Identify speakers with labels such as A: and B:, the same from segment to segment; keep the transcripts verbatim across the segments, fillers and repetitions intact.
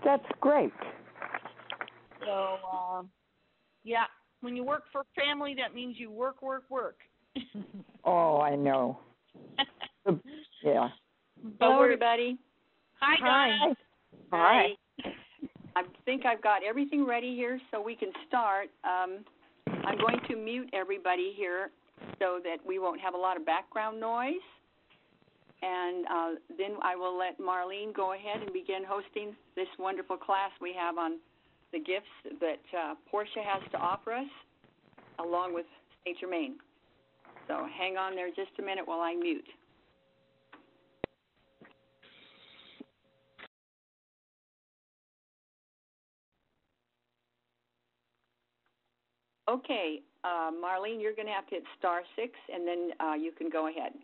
A: That's great.
B: So, uh, yeah, when you work for family, that means you work, work, work.
A: Oh, I know. Yeah.
C: Hello, everybody.
B: Hi, Donna.
A: Hi.
C: Hi. I think I've got everything ready here, so we can start. Um, I'm going to mute everybody here so that we won't have a lot of background noise. And uh, then I will let Marlene go ahead and begin hosting this wonderful class we have on the gifts that uh, Portia has to offer us, along with Saint Germain. So hang on there just a minute while I mute. Okay, uh, Marlene, you're going to have to hit star six, and then uh, you can go ahead.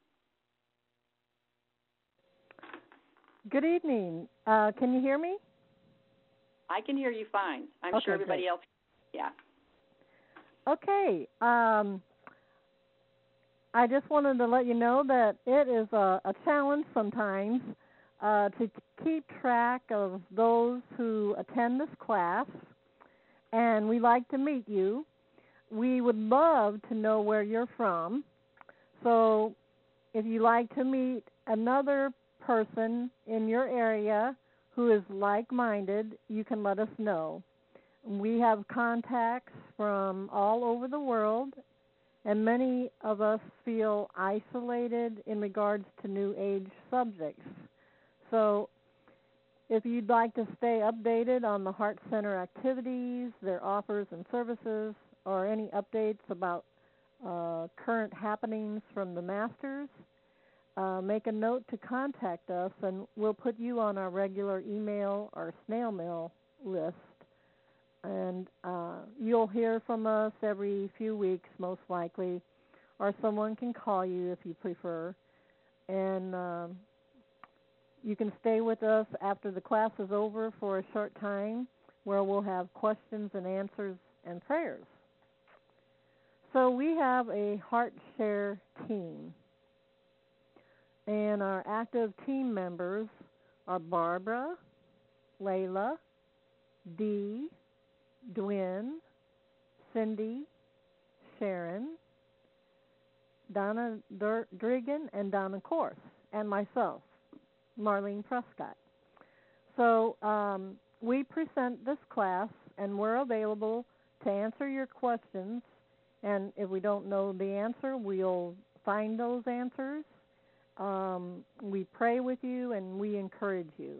D: Good evening. Uh, can you hear me?
C: I can hear you fine. I'm
D: okay,
C: sure everybody
D: great.
C: else, yeah.
D: Okay. Um, I just wanted to let you know that it is a, a challenge sometimes uh, to keep track of those who attend this class, and we like to meet you. We would love to know where you're from. So if you like to meet another person in your area who is like-minded, you can let us know. We have contacts from all over the world, and many of us feel isolated in regards to New Age subjects. So if you'd like to stay updated on the Heart Center activities, their offers and services, or any updates about uh, current happenings from the Masters, uh, make a note to contact us, and we'll put you on our regular email or snail mail list. And uh, you'll hear from us every few weeks, most likely, or someone can call you if you prefer. And um, you can stay with us after the class is over for a short time, where we'll have questions and answers and prayers. So we have a Heart Share team, and our active team members are Barbara, Layla, Dee, Dwynn, Cindy, Sharon, Donna Dur- Drigan, and Donna Korse, and myself, Marlene Prescott. So um, we present this class, and we're available to answer your questions. And if we don't know the answer, we'll find those answers. Um, we pray with you, and we encourage you.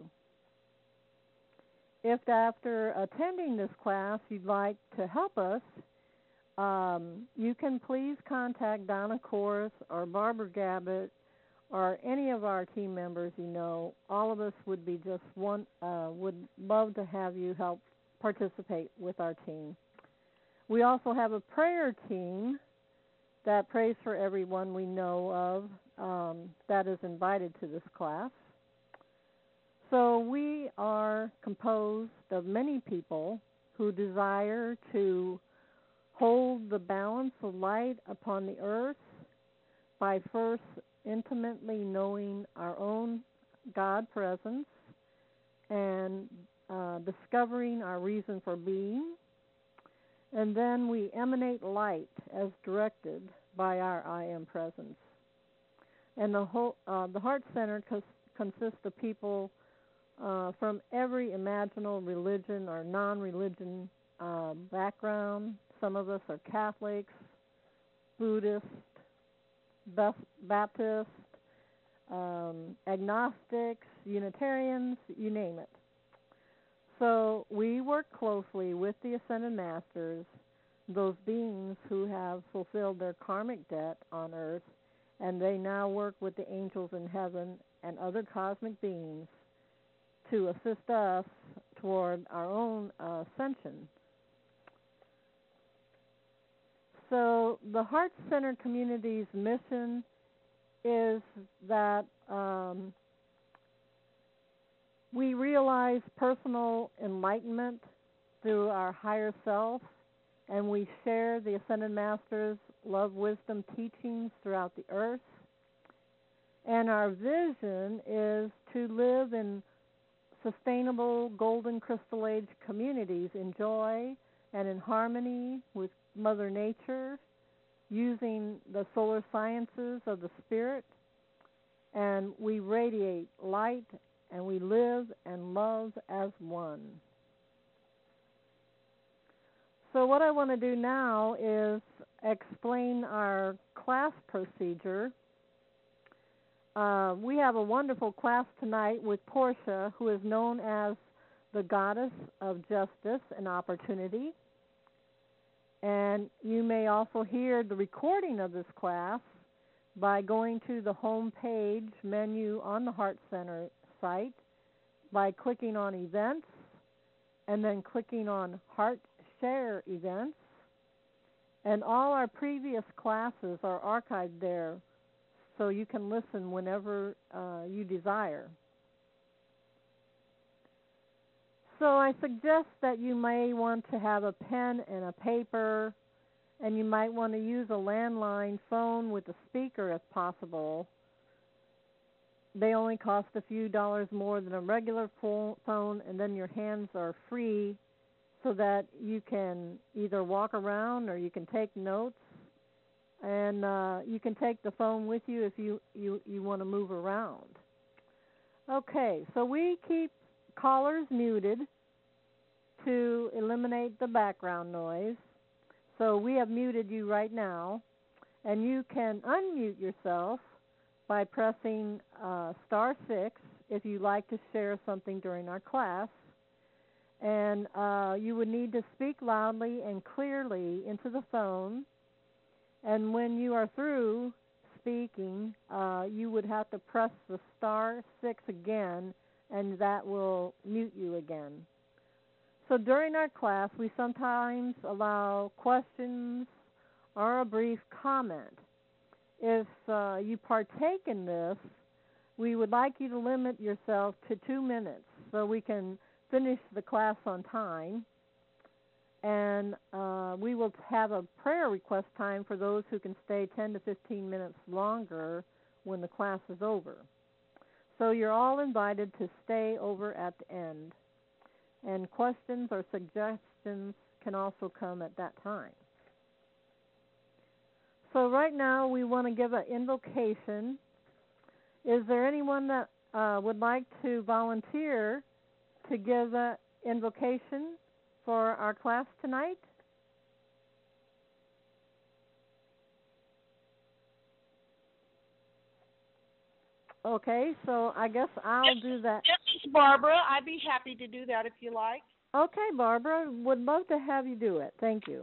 D: If after attending this class you'd like to help us, um, you can please contact Donna Korse or Barbara Gabbett or any of our team members you know. All of us would be just one, uh, would love to have you help participate with our team. We also have a prayer team that prays for everyone we know of um, that is invited to this class. So we are composed of many people who desire to hold the balance of light upon the earth by first intimately knowing our own God presence and uh, discovering our reason for being. And then we emanate light as directed by our I Am presence. And the whole, uh, the Heart Center cons- consists of people uh, from every imaginable religion or non-religion uh, background. Some of us are Catholics, Buddhists, Baptists, um, agnostics, Unitarians, you name it. So we work closely with the Ascended Masters, those beings who have fulfilled their karmic debt on earth, and they now work with the angels in heaven and other cosmic beings to assist us toward our own uh, ascension. So the Heart Center community's mission is that um, we realize personal enlightenment through our higher self, and we share the Ascended Masters' love, wisdom teachings throughout the earth. And our vision is to live in sustainable golden crystal age communities in joy and in harmony with Mother Nature, using the solar sciences of the spirit, and we radiate light and we live and love as one. So what I want to do now is explain our class procedure. Uh, we have a wonderful class tonight with Portia, who is known as the Goddess of Justice and Opportunity. And you may also hear the recording of this class by going to the home page menu on the Heart Center site, by clicking on Events, and then clicking on Heart Share Events. And all our previous classes are archived there, so you can listen whenever uh, you desire. So I suggest that you may want to have a pen and a paper, and you might want to use a landline phone with a speaker if possible. They only cost a few dollars more than a regular phone, and then your hands are free so that you can either walk around or you can take notes. And uh, you can take the phone with you if you, you, you want to move around. Okay, so we keep callers muted to eliminate the background noise. So we have muted you right now, and you can unmute yourself by pressing uh, star six if you'd like to share something during our class. And uh, you would need to speak loudly and clearly into the phone. And when you are through speaking, uh, you would have to press the star six again, and that will mute you again. So during our class, we sometimes allow questions or a brief comment. If uh, you partake in this, we would like you to limit yourself to two minutes so we can finish the class on time. And uh, we will have a prayer request time for those who can stay ten to fifteen minutes longer when the class is over. So you're all invited to stay over at the end. And questions or suggestions can also come at that time. So right now we want to give an invocation. Is there anyone that uh, would like to volunteer to give an invocation for our class tonight? Okay, so I guess I'll
B: Yes,
D: do that.
B: This is Barbara. I'd be happy to do that if you like.
D: Okay, Barbara, would love to have you do it. Thank you.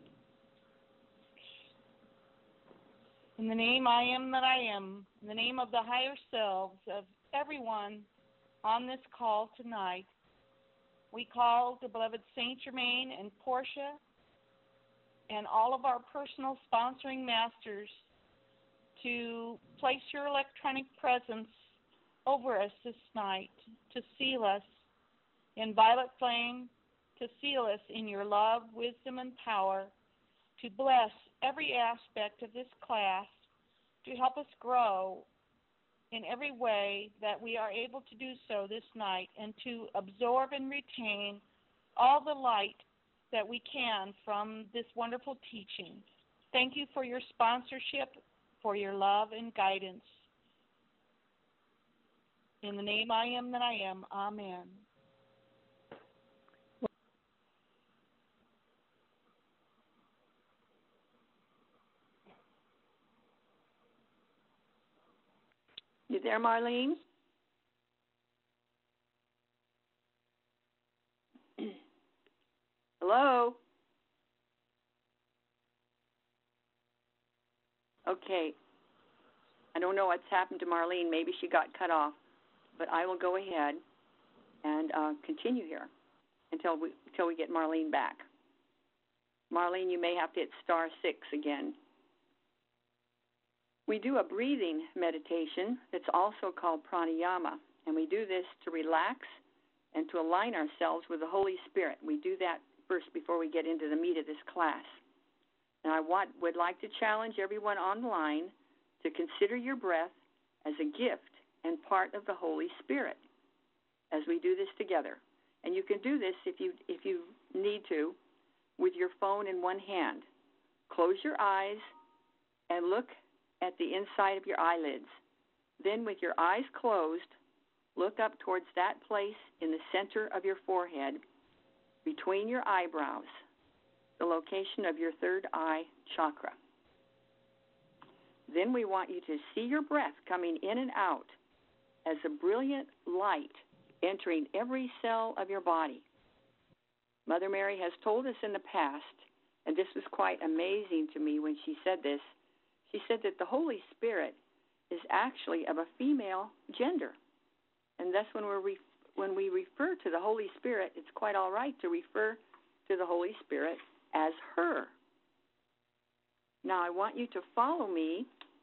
B: In the name I am that I am, in the name of the higher selves of everyone on this call tonight, we call the beloved Saint Germain and Portia and all of our personal sponsoring masters to place your electronic presence over us this night, to seal us in violet flame, to seal us in your love, wisdom, and power, to bless every aspect of this class, to help us grow in every way that we are able to do so this night, and to absorb and retain all the light that we can from this wonderful teaching. Thank you for your sponsorship, for your love and guidance. In the name I am that I am, amen.
C: You there, Marlene? Hello? Okay. I don't know what's happened to Marlene. Maybe she got cut off. But I will go ahead and uh, continue here until we until we get Marlene back. Marlene, you may have to hit star six again. We do a breathing meditation that's also called pranayama, and we do this to relax and to align ourselves with the Holy Spirit. We do that first before we get into the meat of this class. And I want, would like to challenge everyone on the line to consider your breath as a gift and part of the Holy Spirit. as we do this together. And you can do this if you if you need to with your phone in one hand. Close your eyes and look at the inside of your eyelids. Then with your eyes closed, look up towards that place in the center of your forehead, between your eyebrows, the location of your third eye chakra. Then we want you to see your breath coming in and out as a brilliant light entering every cell of your body. Mother Mary has told us in the past, and this was quite amazing to me when she said this, she said that the Holy Spirit is actually of a female gender. And thus when, we're re- when we refer to the Holy Spirit, it's quite all right to refer to the Holy Spirit as her. Now I want you to follow me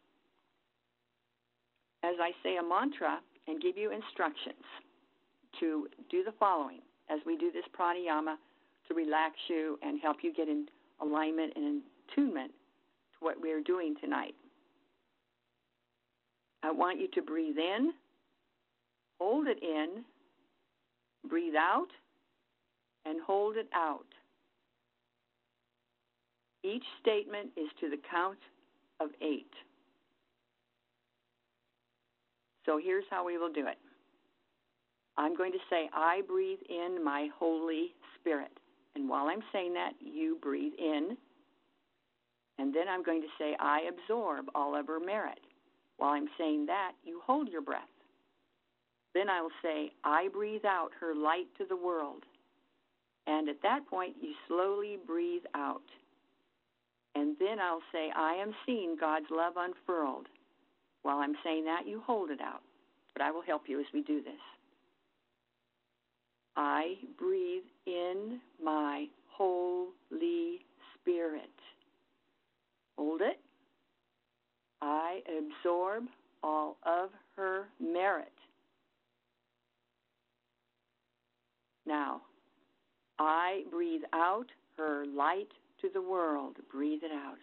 C: as I say a mantra and give you instructions to do the following as we do this pranayama to relax you and help you get in alignment and attunement to what we are doing tonight. I want you to breathe in, hold it in, breathe out, and hold it out. Each statement is to the count of eight. So here's how we will do it. I'm going to say, I breathe in my Holy Spirit. And while I'm saying that, you breathe in. And then I'm going to say, I absorb all of her merit. While I'm saying that, you hold your breath. Then I will say, I breathe out her light to the world. And at that point, you slowly breathe out. And then I'll say, I am seeing God's love unfurled. While I'm saying that, you hold it out. But I will help you as we do this. I breathe in my Holy Spirit. Hold it. I absorb all of her merit. Now, I breathe out her light to the world. Breathe it out.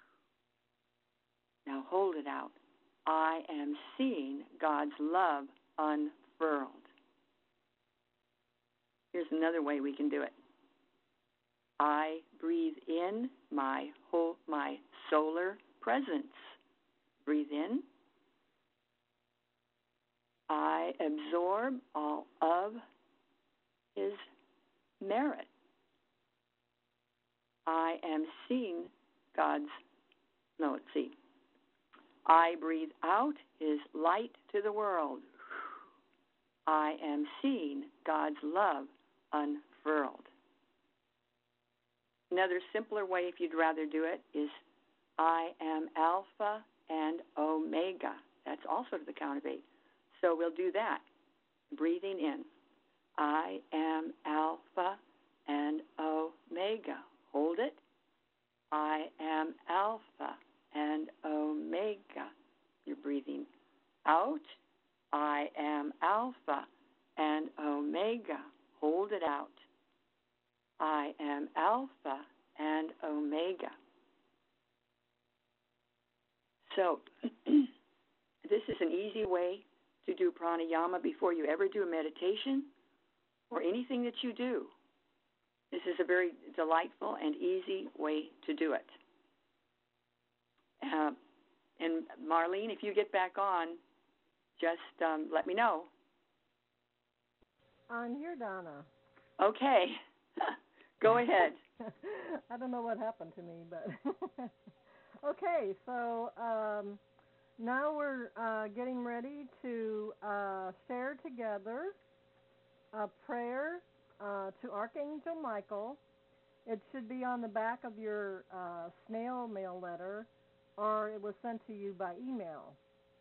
C: Now hold it out. I am seeing God's love unfurled. Here's another way we can do it. I breathe in my whole my solar presence. Breathe in. I absorb all of his merit. I am seeing God's, no, let's see. I breathe out his light to the world. I am seeing God's love unfurled. Another simpler way, if you'd rather do it, is I am Alpha and Omega. That's also to the count of eight. So we'll do that. Breathing in. I am Alpha and Omega. Hold it. I am Alpha and Omega. You're breathing out. I am Alpha and Omega. Hold it out. I am Alpha and Omega. So, this is an easy way to do pranayama before you ever do a meditation or anything that you do. This is a very delightful and easy way to do it. Uh, and Marlene, if you get back on, just um, let me know.
D: I'm here, Donna.
C: Okay. Go ahead.
D: I don't know what happened to me, but okay. So um, now we're uh, getting ready to uh, share together a prayer uh, to Archangel Michael. It should be on the back of your uh, snail mail letter, or it was sent to you by email.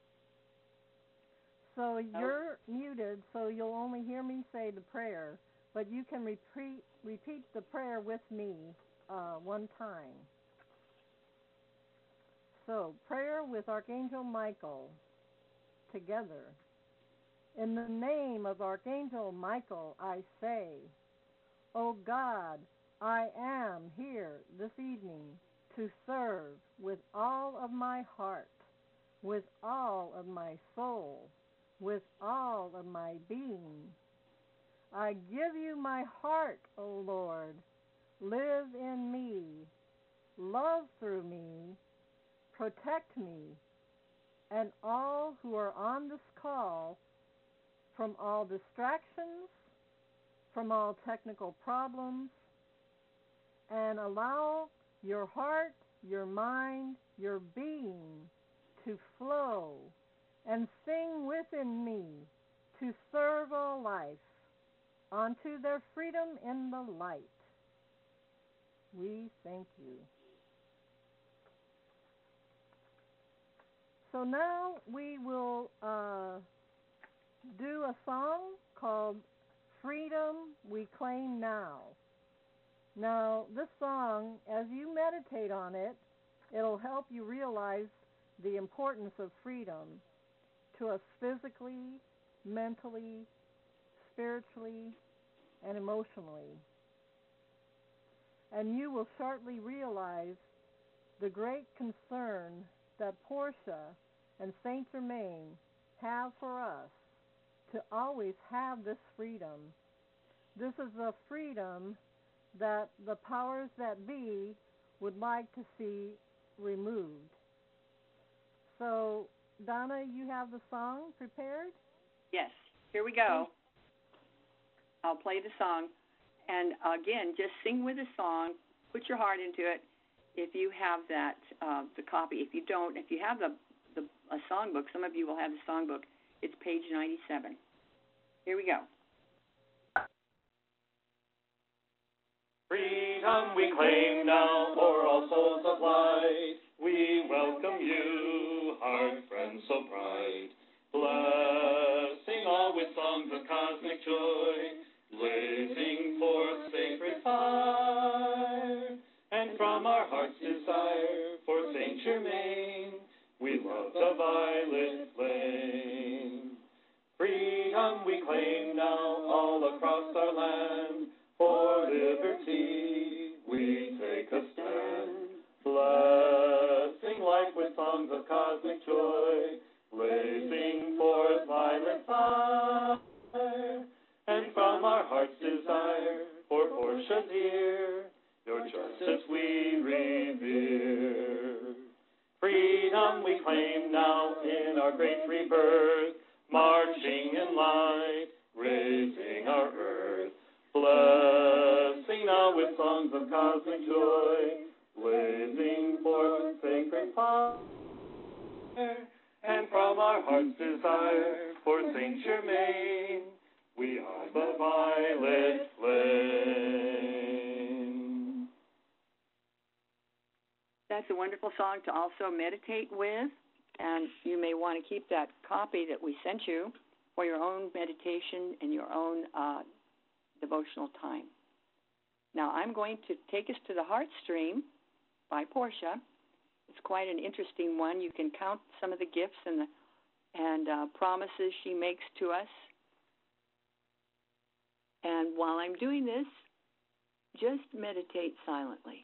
D: So you're oh. muted, so you'll only hear me say the prayer, but you can repeat repeat the prayer with me uh, one time. So, prayer with Archangel Michael together. In the name of Archangel Michael, I say, O God, I am here this evening to serve with all of my heart, with all of my soul, with all of my being, I give you my heart, O Lord. Live in me. Love through me. Protect me and all who are on this call from all distractions, from all technical problems, and allow your heart, your mind, your being to flow and sing within me to serve all life unto their freedom in the light. We thank you. So now we will uh, do a song called Freedom We Claim Now. Now, this song, as you meditate on it, it'll help you realize the importance of freedom to us physically, mentally, spiritually, and emotionally. And you will shortly realize the great concern that Portia and Saint Germain have for us to always have this freedom. This is a freedom that the powers that be would like to see removed. So, Donna, you have the song prepared?
C: Yes, here we go. I'll play the song. And again, just sing with the song. Put your heart into it. If you have that, uh, the copy. If you don't, if you have the, the a songbook, some of you will have the songbook. It's page ninety-seven. Here we go.
E: Freedom we claim now for all souls of light. We welcome you, heart friends so bright. Blessing all with songs of cosmic joy, blazing forth sacred fire. And from our heart's desire for Saint Germain, we love the violet flame. Freedom we claim now all across our land. For liberty we take a stand. Blessing life with songs of cosmic joy, blazing forth violet fire. And from our heart's desire for Portia dear, your justice we revere. Freedom we claim now in our great rebirth, marching in light, raising our earth. Blessing now with songs of cosmic joy, blazing forth sacred fire. And from our heart's desire for Saint Germain, we are the violet flame.
C: That's a wonderful song to also meditate with, and you may want to keep that copy that we sent you for your own meditation and your own uh, devotional time. Now, I'm going to take us to the Heart Stream by Portia. It's quite an interesting one. You can count some of the gifts and the and uh, promises she makes to us. And while I'm doing this, just meditate silently.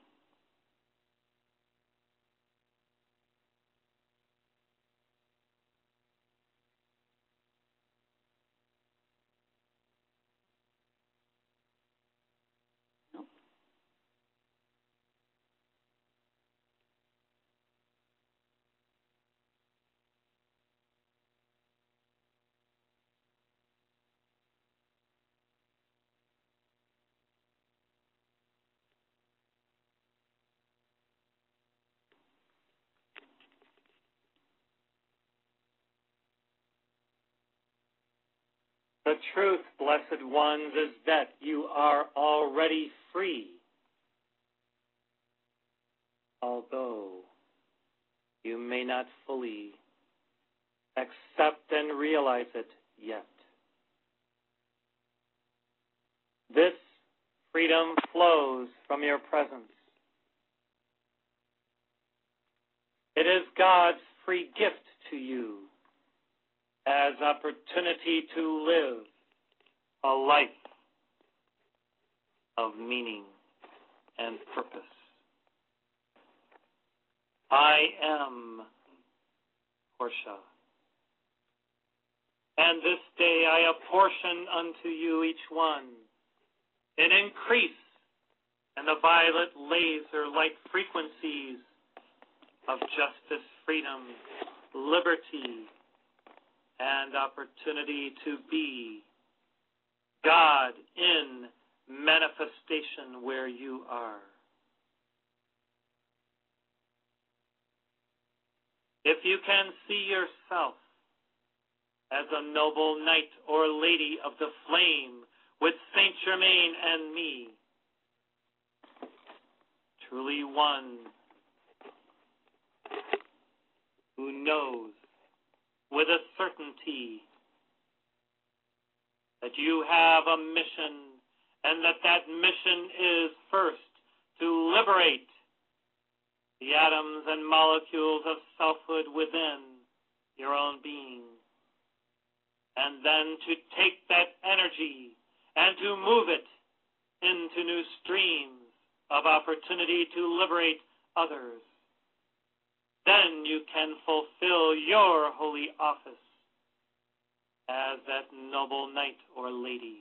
E: The truth, blessed ones, is that you are already free, although you may not fully accept and realize it yet. This freedom flows from your presence. It is God's free gift to you as opportunity to live a life of meaning and purpose. I am Portia. And this day I apportion unto you each one an increase in the violet laser-like frequencies of justice, freedom, liberty, and opportunity to be God in manifestation where you are. If you can see yourself as a noble knight or lady of the flame with Saint Germain and me, truly one who knows with a certainty that you have a mission, and that that mission is first to liberate the atoms and molecules of selfhood within your own being, and then to take that energy and to move it into new streams of opportunity to liberate others. Then you can fulfill your holy office as that noble knight or lady.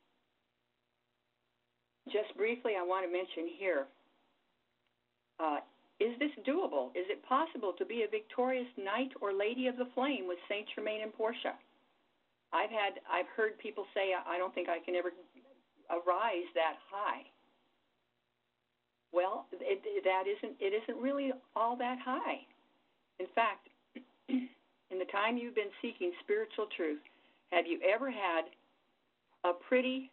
C: Just briefly, I want to mention here, uh, is this doable? Is it possible to be a victorious knight or lady of the flame with Saint Germain and Portia? I've had, I've heard people say, I don't think I can ever arise that high. Well, it, that isn't, it isn't really all that high. In fact, in the time you've been seeking spiritual truth, have you ever had a pretty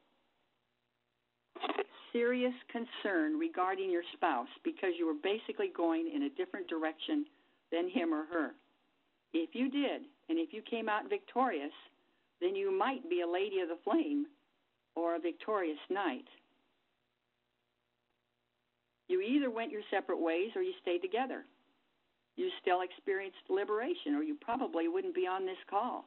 C: serious concern regarding your spouse because you were basically going in a different direction than him or her? If you did, and if you came out victorious, then you might be a lady of the flame or a victorious knight. You either went your separate ways or you stayed together. You still experienced liberation, or you probably wouldn't be on this call.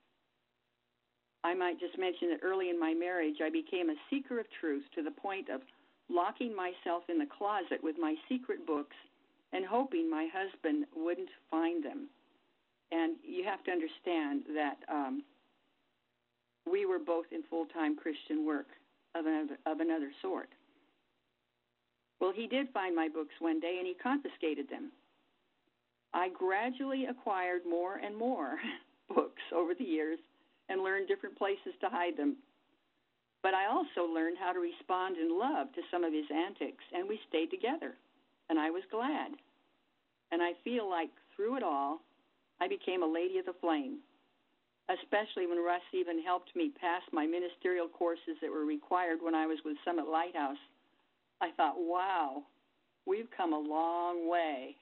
C: I might just mention that early in my marriage, I became a seeker of truth to the point of locking myself in the closet with my secret books and hoping my husband wouldn't find them. And you have to understand that um, we were both in full-time Christian work of another, of another sort. Well, he did find my books one day, and he confiscated them. I gradually acquired more and more books over the years and learned different places to hide them. But I also learned how to respond in love to some of his antics, and we stayed together, and I was glad. And I feel like through it all, I became a lady of the flame, especially when Russ even helped me pass my ministerial courses that were required when I was with Summit Lighthouse. I thought, wow, we've come a long way.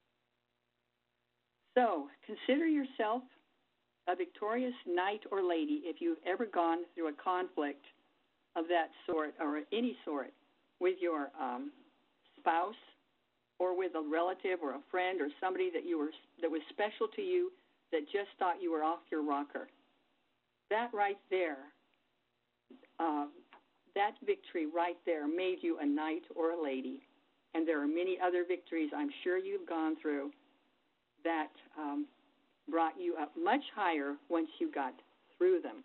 C: So consider yourself a victorious knight or lady if you've ever gone through a conflict of that sort or any sort with your um, spouse or with a relative or a friend or somebody that you were that was special to you that just thought you were off your rocker. That right there, uh, that victory right there made you a knight or a lady. And there are many other victories I'm sure you've gone through that um, brought you up much higher once you got through them.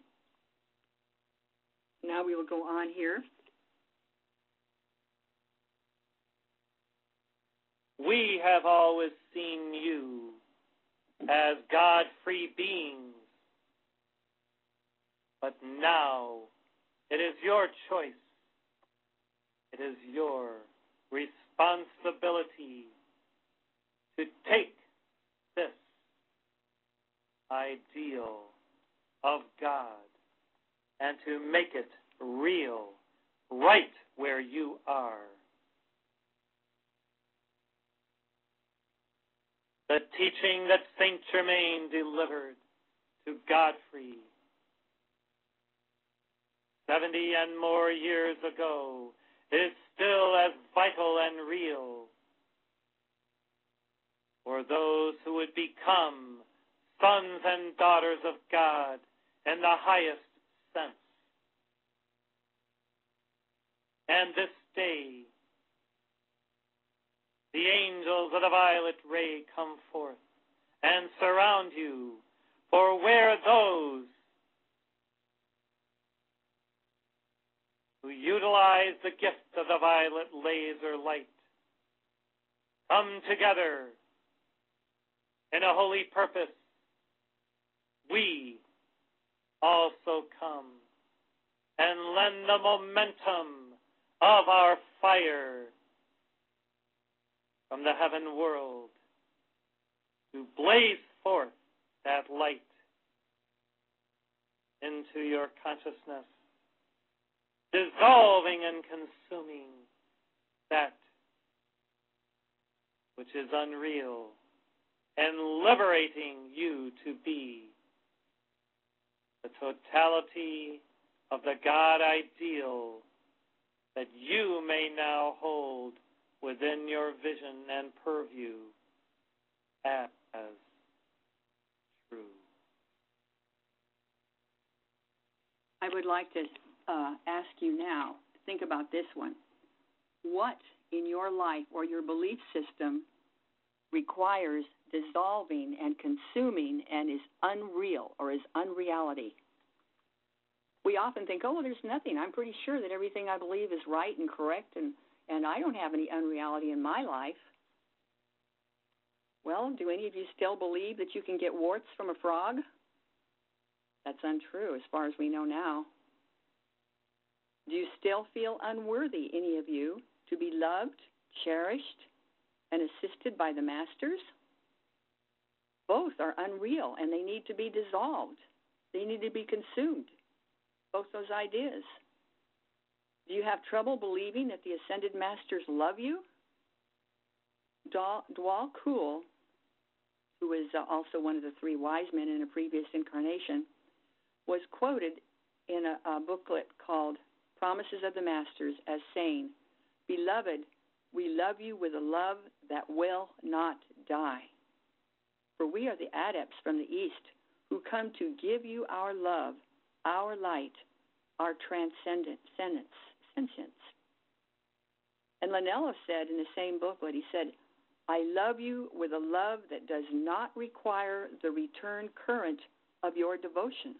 C: Now we will go on here.
E: We have always seen you as God-free beings, but now it is your choice. It is your responsibility to take this ideal of God and to make it real right where you are. The teaching that Saint Germain delivered to Godfrey seventy and more years ago is still as vital and real for those who would become sons and daughters of God in the highest sense. And this day, the angels of the violet ray come forth and surround you, for where those utilize the gift of the violet laser light. Come together in a holy purpose. We also come and lend the momentum of our fire from the heaven world to blaze forth that light into your consciousness, dissolving and consuming that which is unreal and liberating you to be the totality of the God ideal that you may now hold within your vision and purview as true.
C: I would like to uh, ask you now, think about this one. What in your life or your belief system requires dissolving and consuming and is unreal or is unreality? We often think, oh, well, there's nothing. I'm pretty sure that everything I believe is right and correct, and, and I don't have any unreality in my life. Well, do any of you still believe that you can get warts from a frog? That's untrue as far as we know now. Do you still feel unworthy, any of you, to be loved, cherished, and assisted by the masters? Both are unreal, and they need to be dissolved. They need to be consumed, both those ideas. Do you have trouble believing that the ascended masters love you? Dwal Kul, who is uh, also one of the three wise men in a previous incarnation, was quoted in a, a booklet called Promises of the Masters as saying, "Beloved, we love you with a love that will not die. For we are the adepts from the East who come to give you our love, our light, our transcendence, sentience." And Lanello said in the same booklet, he said, "I love you with a love that does not require the return current of your devotion."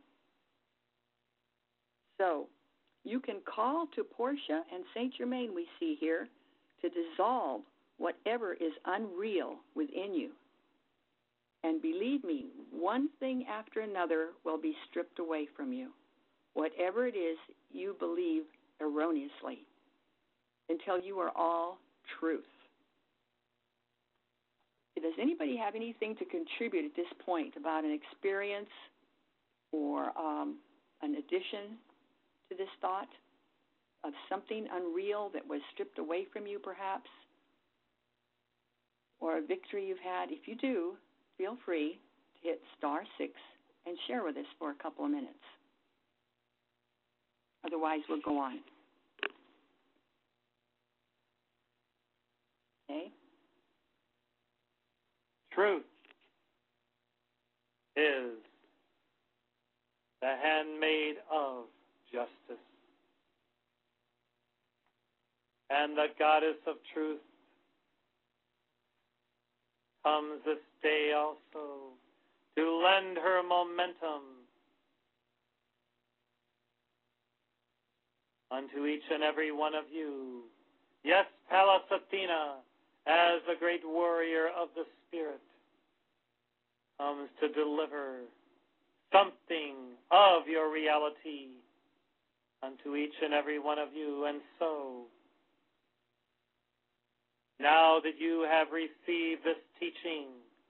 C: So, you can call to Portia and Saint Germain, we see here, to dissolve whatever is unreal within you. And believe me, one thing after another will be stripped away from you, whatever it is you believe erroneously, until you are all truth. Does anybody have anything to contribute at this point about an experience or um, an addition to this thought of something unreal that was stripped away from you, perhaps, or a victory you've had? If you do, feel free to hit star six and share with us for a couple of minutes. Otherwise, we'll go on. Okay?
E: Truth is the handmaid of justice, and the goddess of truth comes this day also to lend her momentum unto each and every one of you. Yes, Pallas Athena, as the great warrior of the Spirit, comes to deliver something of your reality unto each and every one of you. And so, now that you have received this teaching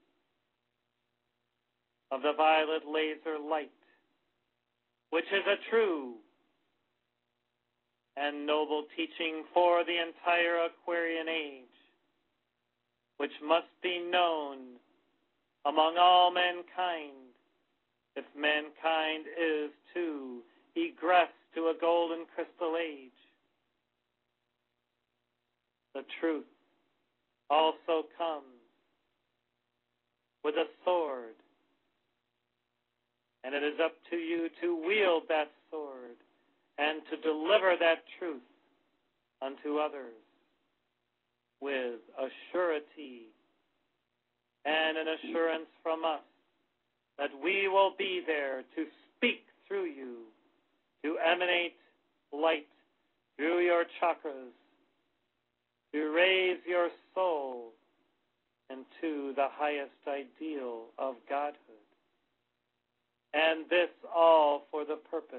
E: of the violet laser light, which is a true and noble teaching for the entire Aquarian age, which must be known among all mankind, if mankind is to egress to a golden crystal age. The truth also comes with a sword, and it is up to you to wield that sword and to deliver that truth unto others with a surety and an assurance from us that we will be there to speak through you, to emanate light through your chakras to raise your soul into the highest ideal of Godhood. And this all for the purpose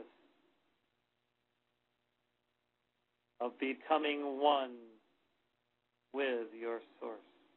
E: of becoming one with your source.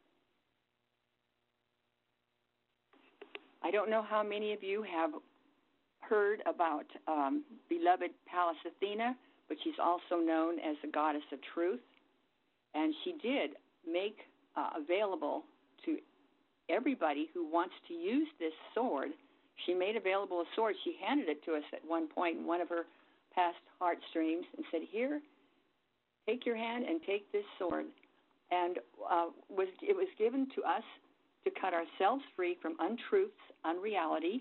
C: I don't know how many of you have heard about um, beloved Pallas Athena, but she's also known as the goddess of truth. And she did make uh, available to everybody who wants to use this sword. She made available a sword. She handed it to us at one point in one of her past heart streams and said, here, take your hand and take this sword. And uh, was it was given to us to cut ourselves free from untruths, unreality.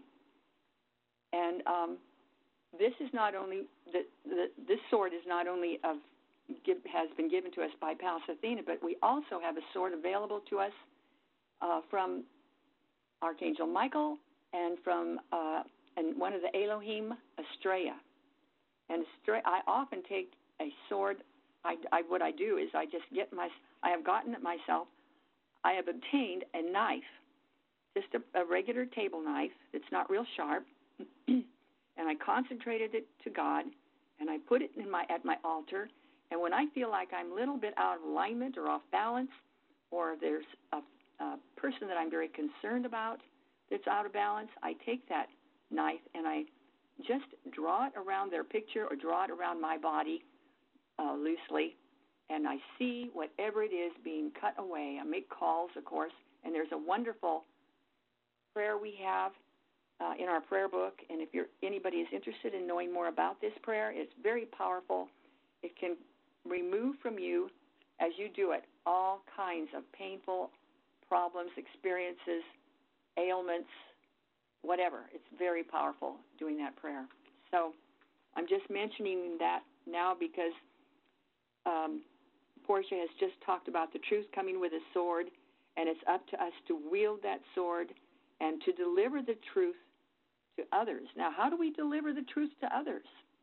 C: And um, this is not only, the, the, this sword is not only of, give, has been given to us by Pallas Athena, but we also have a sword available to us uh, from Archangel Michael and from uh, and one of the Elohim, Estrella. And Estrella, I often take a sword. I, I, what I do is I just get my, I have gotten it myself. I have obtained a knife, just a, a regular table knife that's not real sharp, and I consecrated it to God, and I put it in my at my altar. And when I feel like I'm a little bit out of alignment or off balance, or there's a, a person that I'm very concerned about that's out of balance, I take that knife and I just draw it around their picture or draw it around my body uh, loosely, and I see whatever it is being cut away. I make calls, of course, and there's a wonderful prayer we have uh, in our prayer book, and if you're, anybody is interested in knowing more about this prayer, it's very powerful. It can remove from you, as you do it, all kinds of painful problems, experiences, ailments, whatever. It's very powerful doing that prayer. So I'm just mentioning that now because um, Portia has just talked about the truth coming with a sword, and it's up to us to wield that sword and to deliver the truth to others. Now, how do we deliver the truth to others?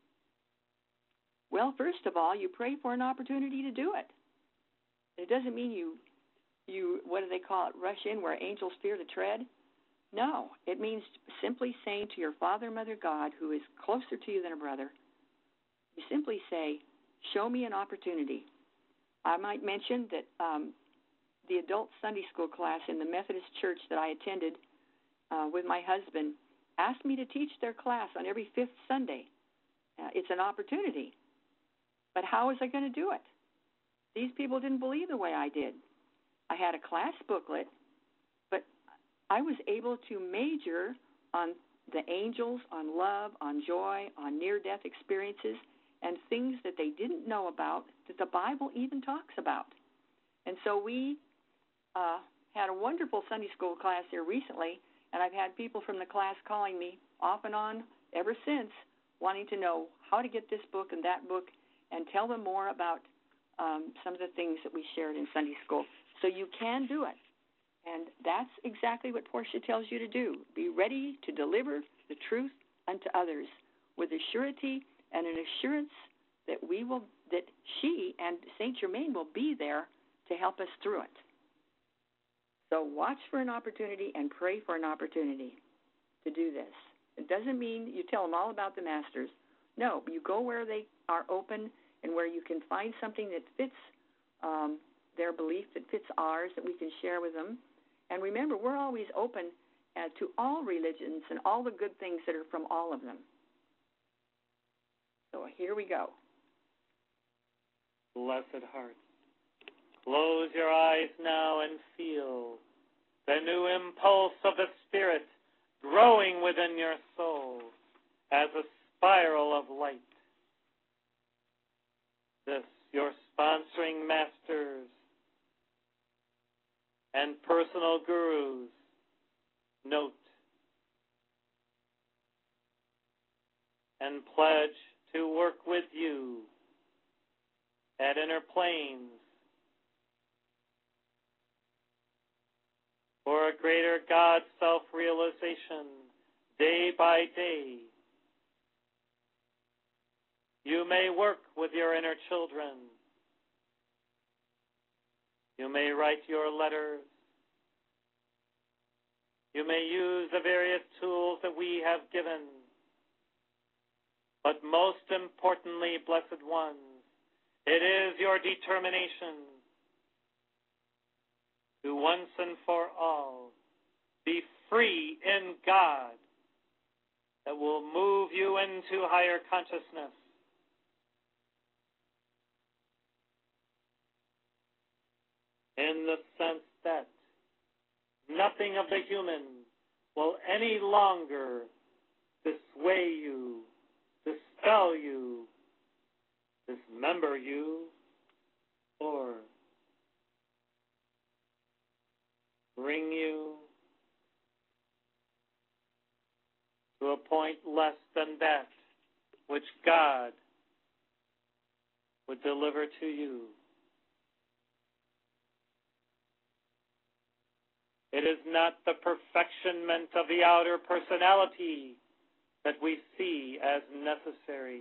C: Well, first of all, you pray for an opportunity to do it. It doesn't mean you, you what do they call it, rush in where angels fear to tread. No, it means simply saying to your Father, Mother, God, who is closer to you than a brother, you simply say, show me an opportunity. I might mention that um, the adult Sunday school class in the Methodist church that I attended uh, with my husband asked me to teach their class on every fifth Sunday. Uh, it's an opportunity. But how was I going to do it? These people didn't believe the way I did. I had a class booklet, but I was able to major on the angels, on love, on joy, on near-death experiences, and things that they didn't know about that the Bible even talks about. And so we uh, had a wonderful Sunday school class here recently, and I've had people from the class calling me off and on ever since, wanting to know how to get this book and that book and tell them more about um, some of the things that we shared in Sunday school. So you can do it. And that's exactly what Portia tells you to do. Be ready to deliver the truth unto others with a surety and an assurance that we will, that she and Saint Germain will be there to help us through it. So watch for an opportunity and pray for an opportunity to do this. It doesn't mean you tell them all about the masters. No, you go where they are open and where you can find something that fits um, their belief, that fits ours, that we can share with them. And remember, we're always open uh, to all religions and all the good things that are from all of them. So here we go.
E: Blessed hearts, close your eyes now and feel the new impulse of the Spirit growing within your soul as a spiral of light. This, your sponsoring masters and personal gurus, note and pledge to work with you at inner planes for a greater God self-realization day by day. You may work with your inner children. You may write your letters. You may use the various tools that we have given. But most importantly, blessed ones, it is your determination to once and for all be free in God that will move you into higher consciousness. In the sense that nothing of the human will any longer dissuade you, dispel you, dismember you, or bring you to a point less than that which God would deliver to you. It is not the perfectionment of the outer personality that we see as necessary,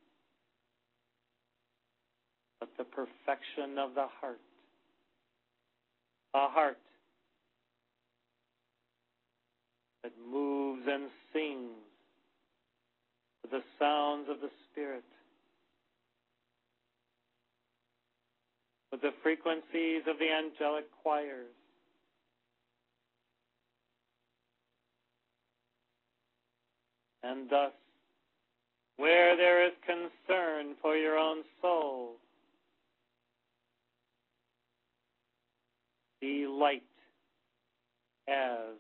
E: but the perfection of the heart. A heart that moves and sings with the sounds of the Spirit, with the frequencies of the angelic choirs, and thus, where there is concern for your own soul, be light as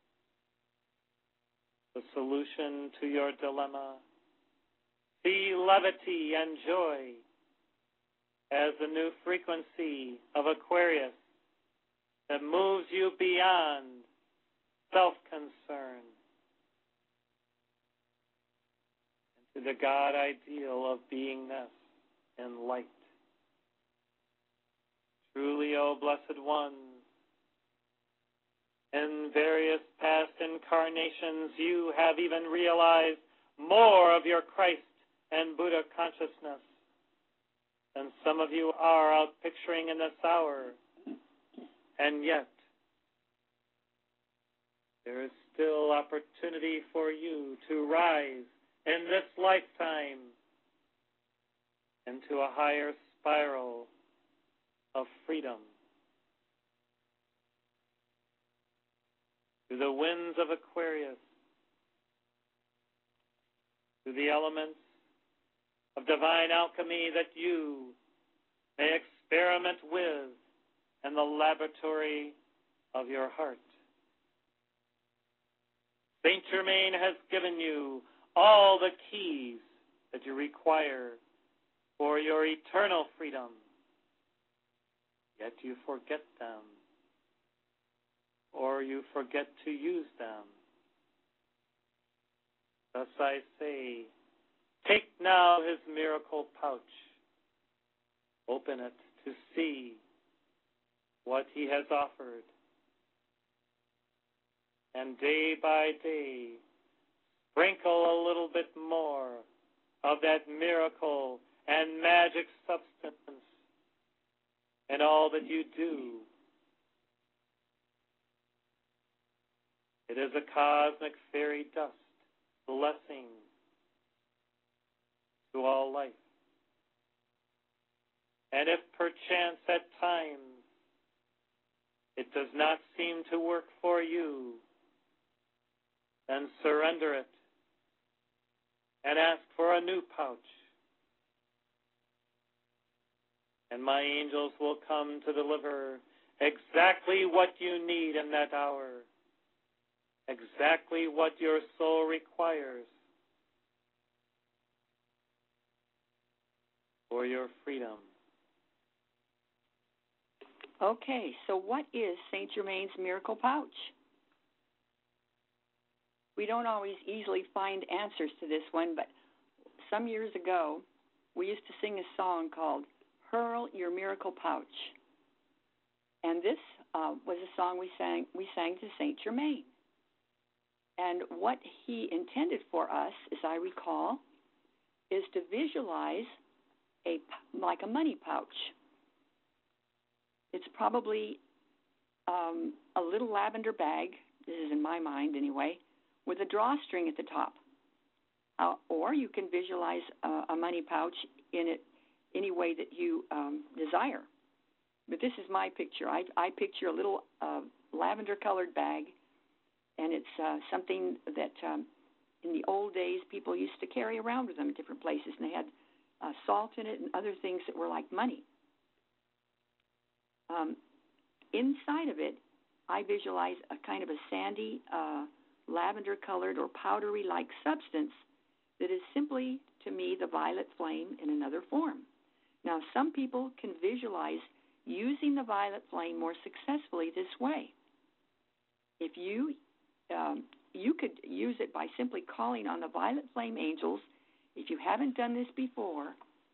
E: the solution to your dilemma. See levity and joy as the new frequency of Aquarius that moves you beyond self-concern to the God ideal of beingness in light. Truly, O blessed ones, in various past incarnations you have even realized more of your Christ and Buddha consciousness than some of you are out picturing in this hour. And yet, there is still opportunity for you to rise in this lifetime into a higher spiral of freedom. Through the winds of Aquarius, through the elements of divine alchemy that you may experiment with in the laboratory of your heart. Saint Germain has given you all the keys that you require for your eternal freedom, yet you forget them, or you forget to use them. Thus I say, take now his miracle pouch, open it to see what he has offered, and day by day, sprinkle a little bit more of that miracle and magic substance in all that you do. It is a cosmic fairy dust blessing to all life. And if perchance at times it does not seem to work for you, then surrender it and ask for a new pouch. And my angels will come to deliver exactly what you need in that hour, exactly what your soul requires for your freedom.
C: Okay, so what is Saint Germain's miracle pouch? We don't always easily find answers to this one, but some years ago, we used to sing a song called Hurl Your Miracle Pouch. And this uh, was a song we sang, we sang to Saint Germain. And what he intended for us, as I recall, is to visualize a like a money pouch. It's probably um, a little lavender bag. This is in my mind anyway, with a drawstring at the top. Uh, or you can visualize uh, a money pouch in it any way that you um, desire. But this is my picture. I, I picture a little uh, lavender-colored bag, and it's uh, something that um, in the old days people used to carry around with them in different places, and they had uh, salt in it and other things that were like money. Um, inside of it, I visualize a kind of a sandy, uh, lavender-colored or powdery-like substance that is simply, to me, the violet flame in another form. Now, some people can visualize using the violet flame more successfully this way. If you um, you could use it by simply calling on the violet flame angels, if you haven't done this before,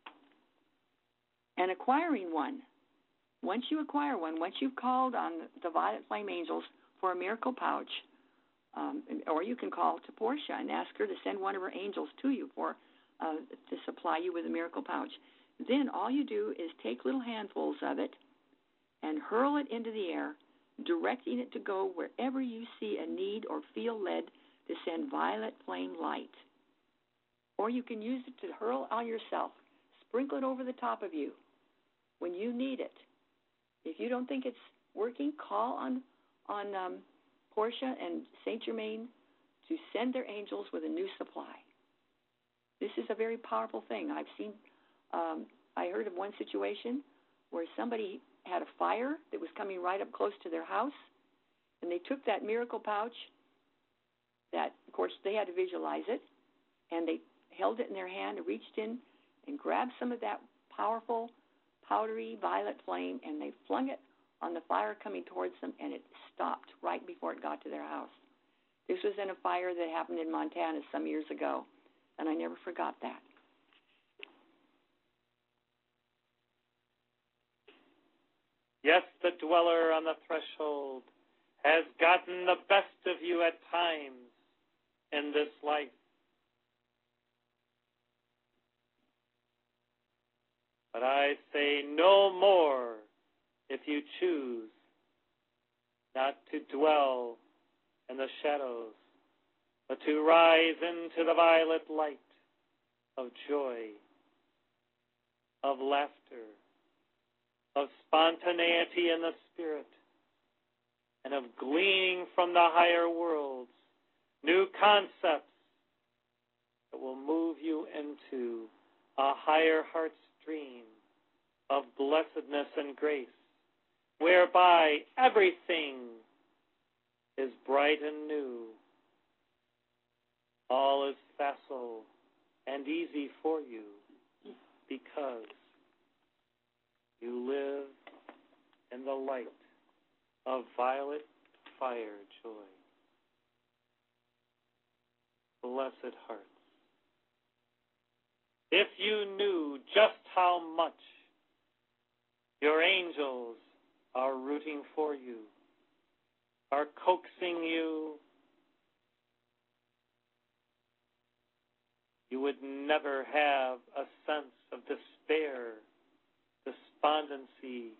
C: and acquiring one. Once you acquire one, once you've called on the violet flame angels for a miracle pouch, um, or you can call to Portia and ask her to send one of her angels to you for uh, to supply you with a miracle pouch. Then all you do is take little handfuls of it and hurl it into the air, directing it to go wherever you see a need or feel led to send violet flame light. Or you can use it to hurl on yourself. Sprinkle it over the top of you when you need it. If you don't think it's working, call on on um, Portia and Saint Germain to send their angels with a new supply. This is a very powerful thing. I've seen, um, I heard of one situation where somebody had a fire that was coming right up close to their house, and they took that miracle pouch that, of course, they had to visualize it, and they held it in their hand and reached in and grabbed some of that powerful, powdery violet flame, and they flung it on the fire coming towards them, and it stopped right before it got to their house. This was in a fire that happened in Montana some years ago, and I never forgot that.
E: Yes, the dweller on the threshold has gotten the best of you at times in this life. But I say no more if you choose not to dwell in the shadows, but to rise into the violet light of joy, of laughter, of spontaneity in the spirit, and of gleaning from the higher worlds new concepts that will move you into a higher heart stream of blessedness and grace, whereby everything is bright and new. All is facile and easy for you because you live in the light of violet fire joy. Blessed hearts, if you knew just how much your angels are rooting for you, are coaxing you, you would never have a sense of despair, despondency,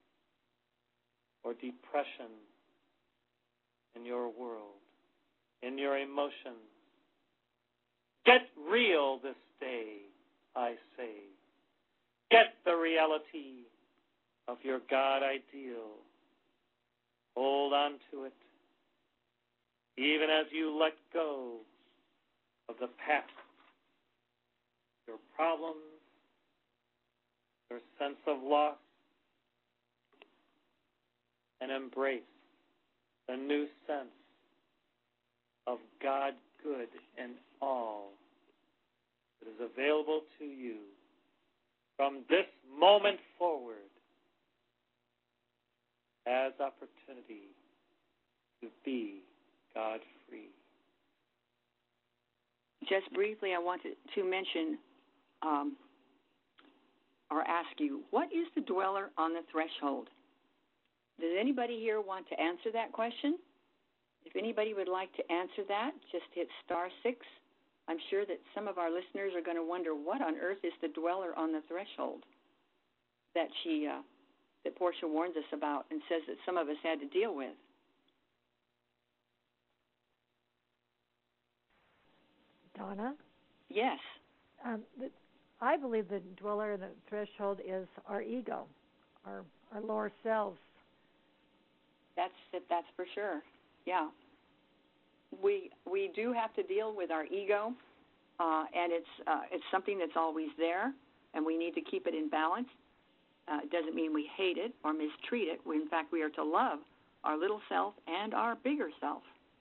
E: or depression in your world, in your emotions. Get real this day, I say. Get the reality of your God ideal. Hold on to it, even as you let go of the past, your problems, your sense of loss, and embrace the new sense of God good in all that is available to you from this moment forward as opportunity to be God-free.
C: Just briefly, I wanted to mention um, or ask you, what is the dweller on the threshold? Does anybody here want to answer that question? If anybody would like to answer that, just hit star six I'm sure that some of our listeners are going to wonder, what on earth is the dweller on the threshold that she, uh, that Portia warns us about and says that some of us had to deal with?
F: Donna?
C: Yes.
F: Um, the, I believe the dweller in the threshold is our ego, our our lower selves.
C: That's that's for sure. Yeah. We we do have to deal with our ego, uh, and it's uh, it's something that's always there, and we need to keep it in balance. Uh, it doesn't mean we hate it or mistreat it. We, in fact, we are to love our little self and our bigger self.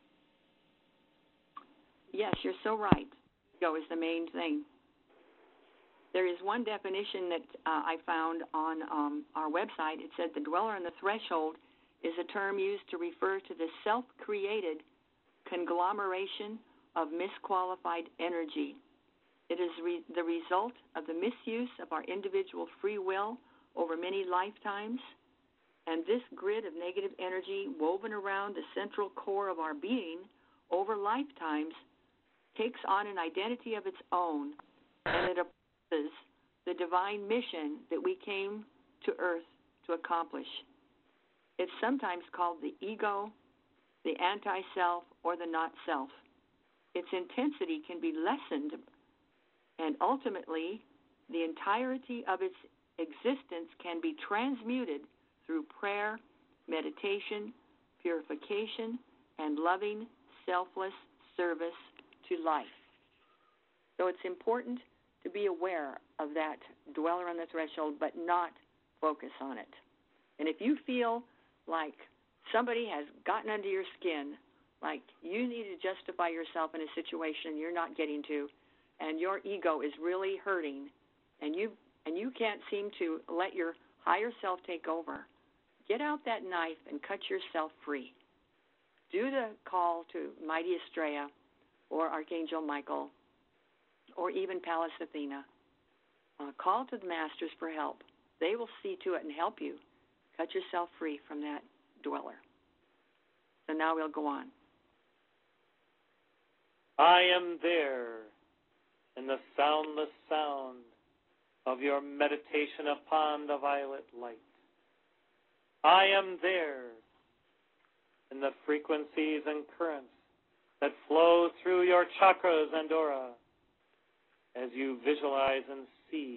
C: Yes, you're so right. Ego is the main thing. There is one definition that uh, I found on um, our website. It said the dweller on the threshold is a term used to refer to the self-created conglomeration of misqualified energy. It is re- the result of the misuse of our individual free will over many lifetimes, and this grid of negative energy woven around the central core of our being over lifetimes takes on an identity of its own, and it opposes the divine mission that we came to earth to accomplish. It's sometimes called the ego, the anti-self, or the not-self. Its intensity can be lessened, and ultimately, the entirety of its existence can be transmuted through prayer, meditation, purification, and loving, selfless service to life. So it's important to be aware of that dweller on the threshold, but not focus on it. And if you feel like somebody has gotten under your skin, like you need to justify yourself in a situation you're not getting to, and your ego is really hurting, and you and you can't seem to let your higher self take over, get out that knife and cut yourself free. Do the call to Mighty Estrella or Archangel Michael or even Pallas Athena. Uh, call to the Masters for help. They will see to it and help you cut yourself free from that dweller. So now we'll go on.
E: I am there in the soundless sound of your meditation upon the violet light. I am there in the frequencies and currents that flow through your chakras and aura as you visualize and see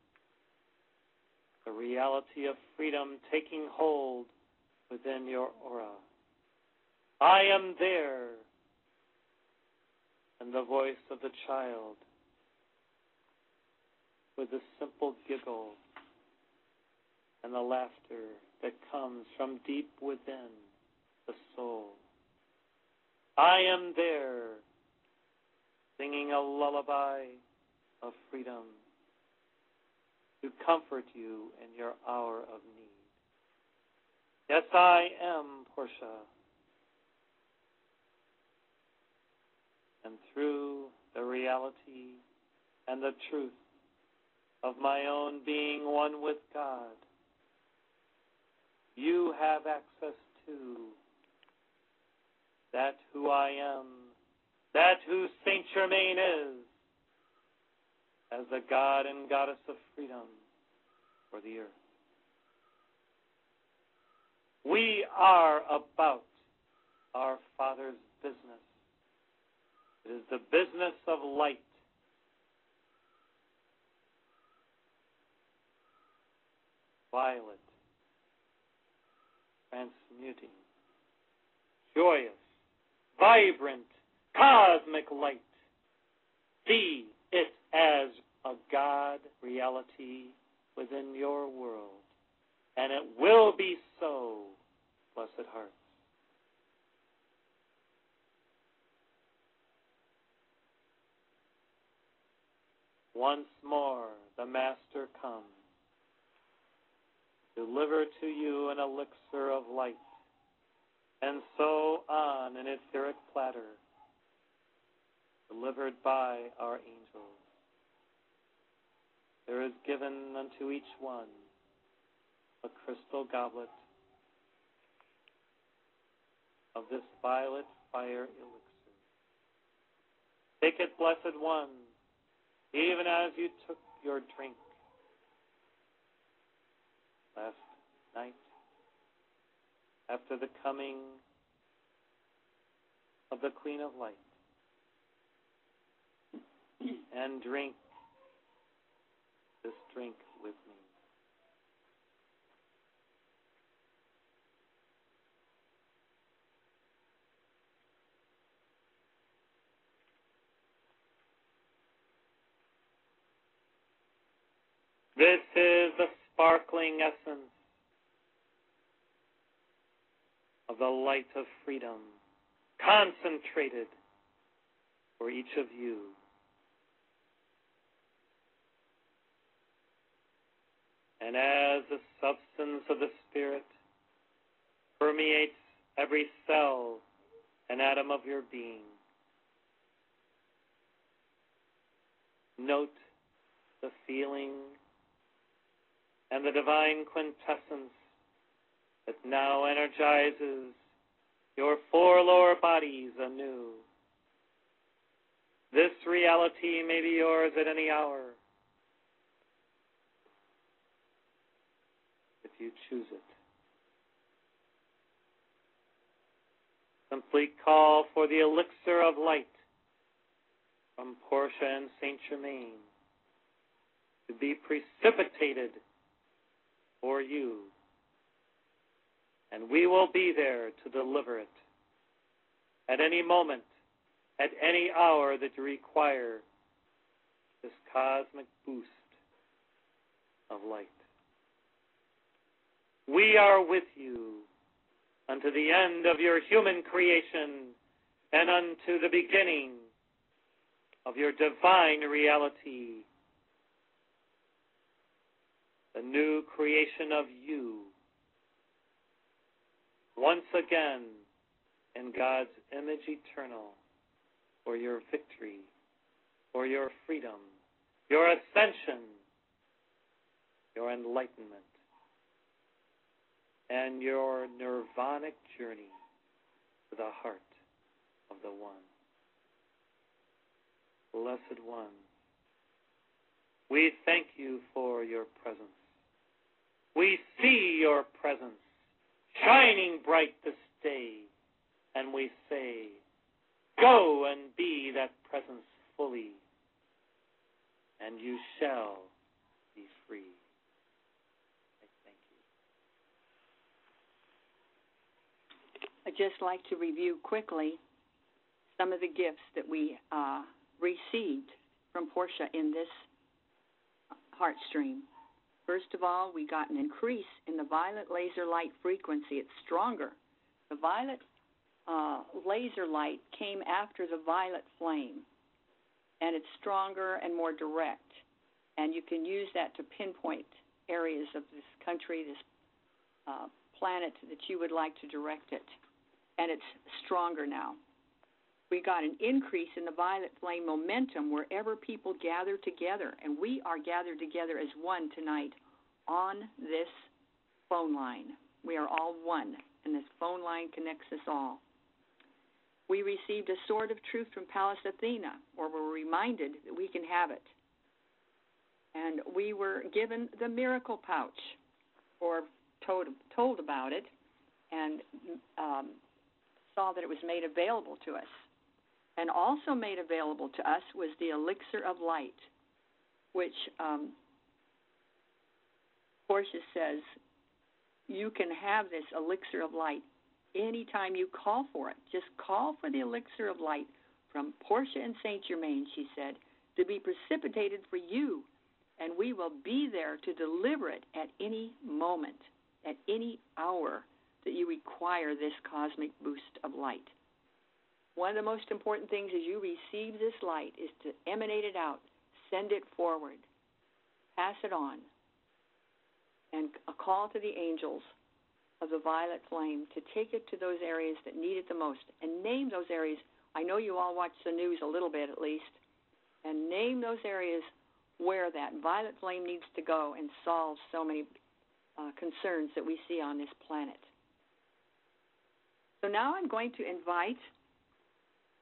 E: the reality of freedom taking hold within your aura. I am there in the voice of the child with a simple giggle and the laughter that comes from deep within the soul. I am there singing a lullaby of freedom to comfort you in your hour of need. Yes, I am Portia. And through the reality and the truth of my own being one with God, you have access to that who I am, that who Saint Germain is, as the God and Goddess of freedom for the earth. We are about our Father's business. It is the business of light. Violet, transmuting, joyous, vibrant, cosmic light. See it as a God reality within your world, and it will be so, blessed hearts. Once more, the Master comes, deliver to you an elixir of light, and so on an etheric platter, delivered by our angels. There is given unto each one a crystal goblet of this violet fire elixir. Take it, Blessed One, even as you took your drink last night after the coming of the Queen of Light. And drink this drink with me. This is the sparkling essence of the light of freedom, concentrated for each of you. And as the substance of the Spirit permeates every cell and atom of your being, note the feeling and the divine quintessence that now energizes your four lower bodies anew. This reality may be yours at any hour, if you choose it. Simply call for the elixir of light from Portia and Saint Germain to be precipitated for you, and we will be there to deliver it at any moment, at any hour that you require this cosmic boost of light. We are with you unto the end of your human creation and unto the beginning of your divine reality, the new creation of you, once again in God's image eternal, for your victory, for your freedom, your ascension, your enlightenment, and your nirvanic journey to the heart of the One. Blessed One, we thank you for your presence. We see your presence shining bright this day, and we say, go and be that presence fully, and you shall be free. I thank you.
C: I'd just like to review quickly some of the gifts that we uh, received from Portia in this heart stream. First of all, we got an increase in the violet laser light frequency. It's stronger. The violet uh, laser light came after the violet flame, and it's stronger and more direct. And you can use that to pinpoint areas of this country, this uh, planet that you would like to direct it. And it's stronger now. We got an increase in the violet flame momentum wherever people gather together, and we are gathered together as one tonight on this phone line. We are all one, and this phone line connects us all. We received a sword of truth from Pallas Athena, or were reminded that we can have it. And we were given the miracle pouch, or told, told about it, and um, saw that it was made available to us. And also made available to us was the elixir of light, which um, Portia says you can have this elixir of light anytime you call for it. Just call for the elixir of light from Portia and Saint Germain, she said, to be precipitated for you, and we will be there to deliver it at any moment, at any hour that you require this cosmic boost of light. One of the most important things as you receive this light is to emanate it out, send it forward, pass it on, and a call to the angels of the violet flame to take it to those areas that need it the most, and name those areas. I know you all watch the news a little bit at least, and name those areas where that violet flame needs to go and solve so many uh, concerns that we see on this planet. So now I'm going to invite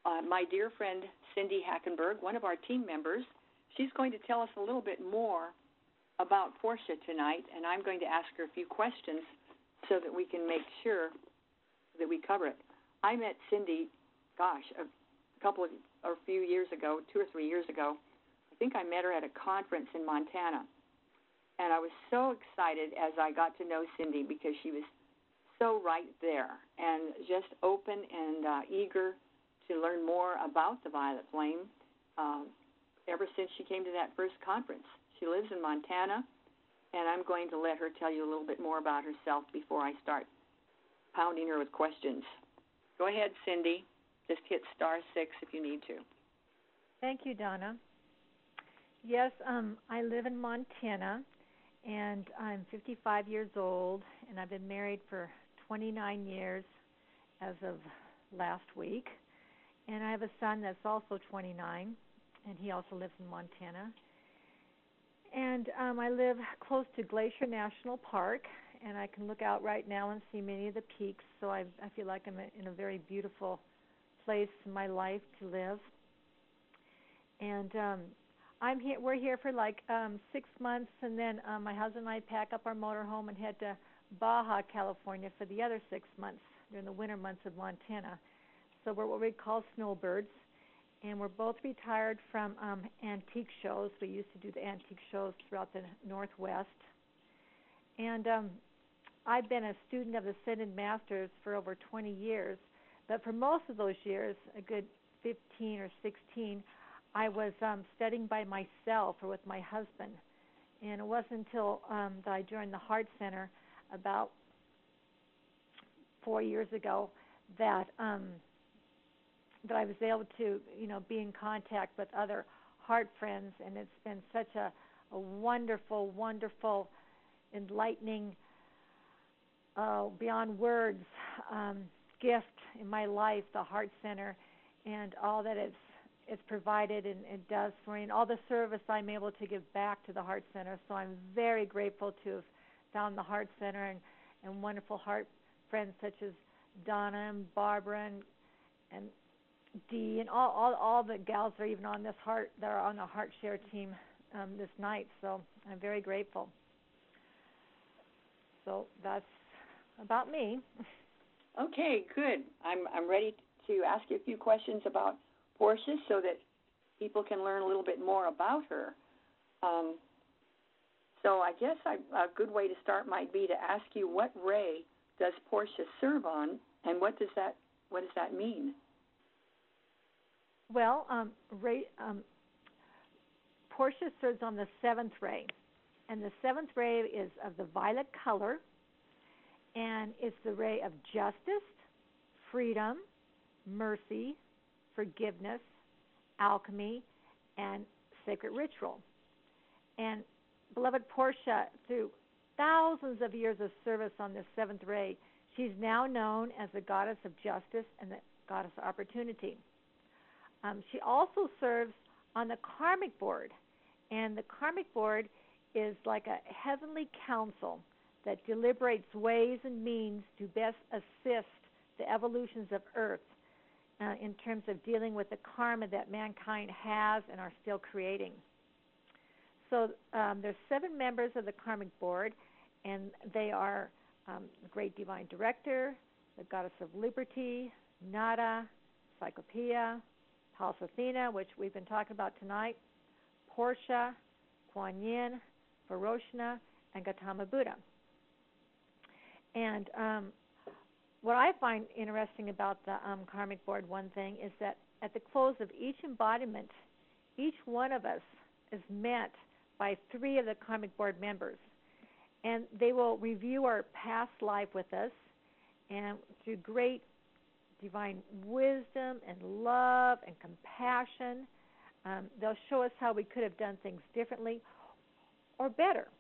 C: uh, my dear friend Cindy Hackenberg, one of our team members. She's going to tell us a little bit more about Portia tonight, and I'm going to ask her a few questions so that we can make sure that we cover it. I met Cindy, gosh, a couple of, or a few years ago, two or three years ago. I think I met her at a conference in Montana. And I was so excited as I got to know Cindy because she was so right there and just open and uh, eager to learn more about the Violet Flame um, ever since she came to that first conference. She lives in Montana, and I'm going to let her tell you a little bit more about herself before I start pounding her with questions. Go ahead, Cindy. Just hit star six if you need to.
F: Thank you, Donna. Yes, um, I live in Montana, and I'm fifty-five years old, and I've been married for twenty-nine years as of last week. And I have a son that's also twenty-nine, and he also lives in Montana. And um, I live close to Glacier National Park, and I can look out right now and see many of the peaks, so I, I feel like I'm in a very beautiful place in my life to live. And um, I'm here. We're here for like um, six months, and then um, my husband and I pack up our motorhome and head to Baja, California for the other six months during the winter months of Montana. So we're what we call snowbirds, and we're both retired from um, antique shows. We used to do the antique shows throughout the Northwest. And um, I've been a student of the Ascended Masters for over twenty years, but for most of those years, a good fifteen or sixteen, I was um, studying by myself or with my husband. And it wasn't until um, that I joined the Heart Center about four years ago that um, that I was able to, you know, be in contact with other heart friends, and it's been such a, a wonderful, wonderful, enlightening, uh, beyond words, um, gift in my life, the Heart Center, and all that it's it's provided and it does for me, and all the service I'm able to give back to the Heart Center. So I'm very grateful to have found the Heart Center and, and wonderful heart friends such as Donna and Barbara and, and Dee and all, all all the gals that are even on this heart that are on the Heart Share team um, this night. So I'm very grateful. So that's about me.
C: Okay, good. I'm I'm ready to ask you a few questions about Portia so that people can learn a little bit more about her. Um, so I guess I, a good way to start might be to ask you, what ray does Portia serve on, and what does that what does that mean?
F: Well, um, ray, um, Portia serves on the seventh ray, and the seventh ray is of the violet color, and it's the ray of justice, freedom, mercy, forgiveness, alchemy, and sacred ritual. And beloved Portia, through thousands of years of service on this seventh ray, she's now known as the goddess of justice and the goddess of opportunity. Um, she also serves on the karmic board, and the karmic board is like a heavenly council that deliberates ways and means to best assist the evolutions of Earth uh, in terms of dealing with the karma that mankind has and are still creating. So um, there's seven members of the karmic board, and they are um, the Great Divine Director, the Goddess of Liberty, Nada, Cyclopeia, Pallas Athena, which we've been talking about tonight, Portia, Kuan Yin, Varoshna, and Gautama Buddha. And um, what I find interesting about the um, karmic board, one thing, is that at the close of each embodiment, each one of us is met by three of the karmic board members. And they will review our past life with us, and through great divine wisdom and love and compassion, um, they'll show us how we could have done things differently or better.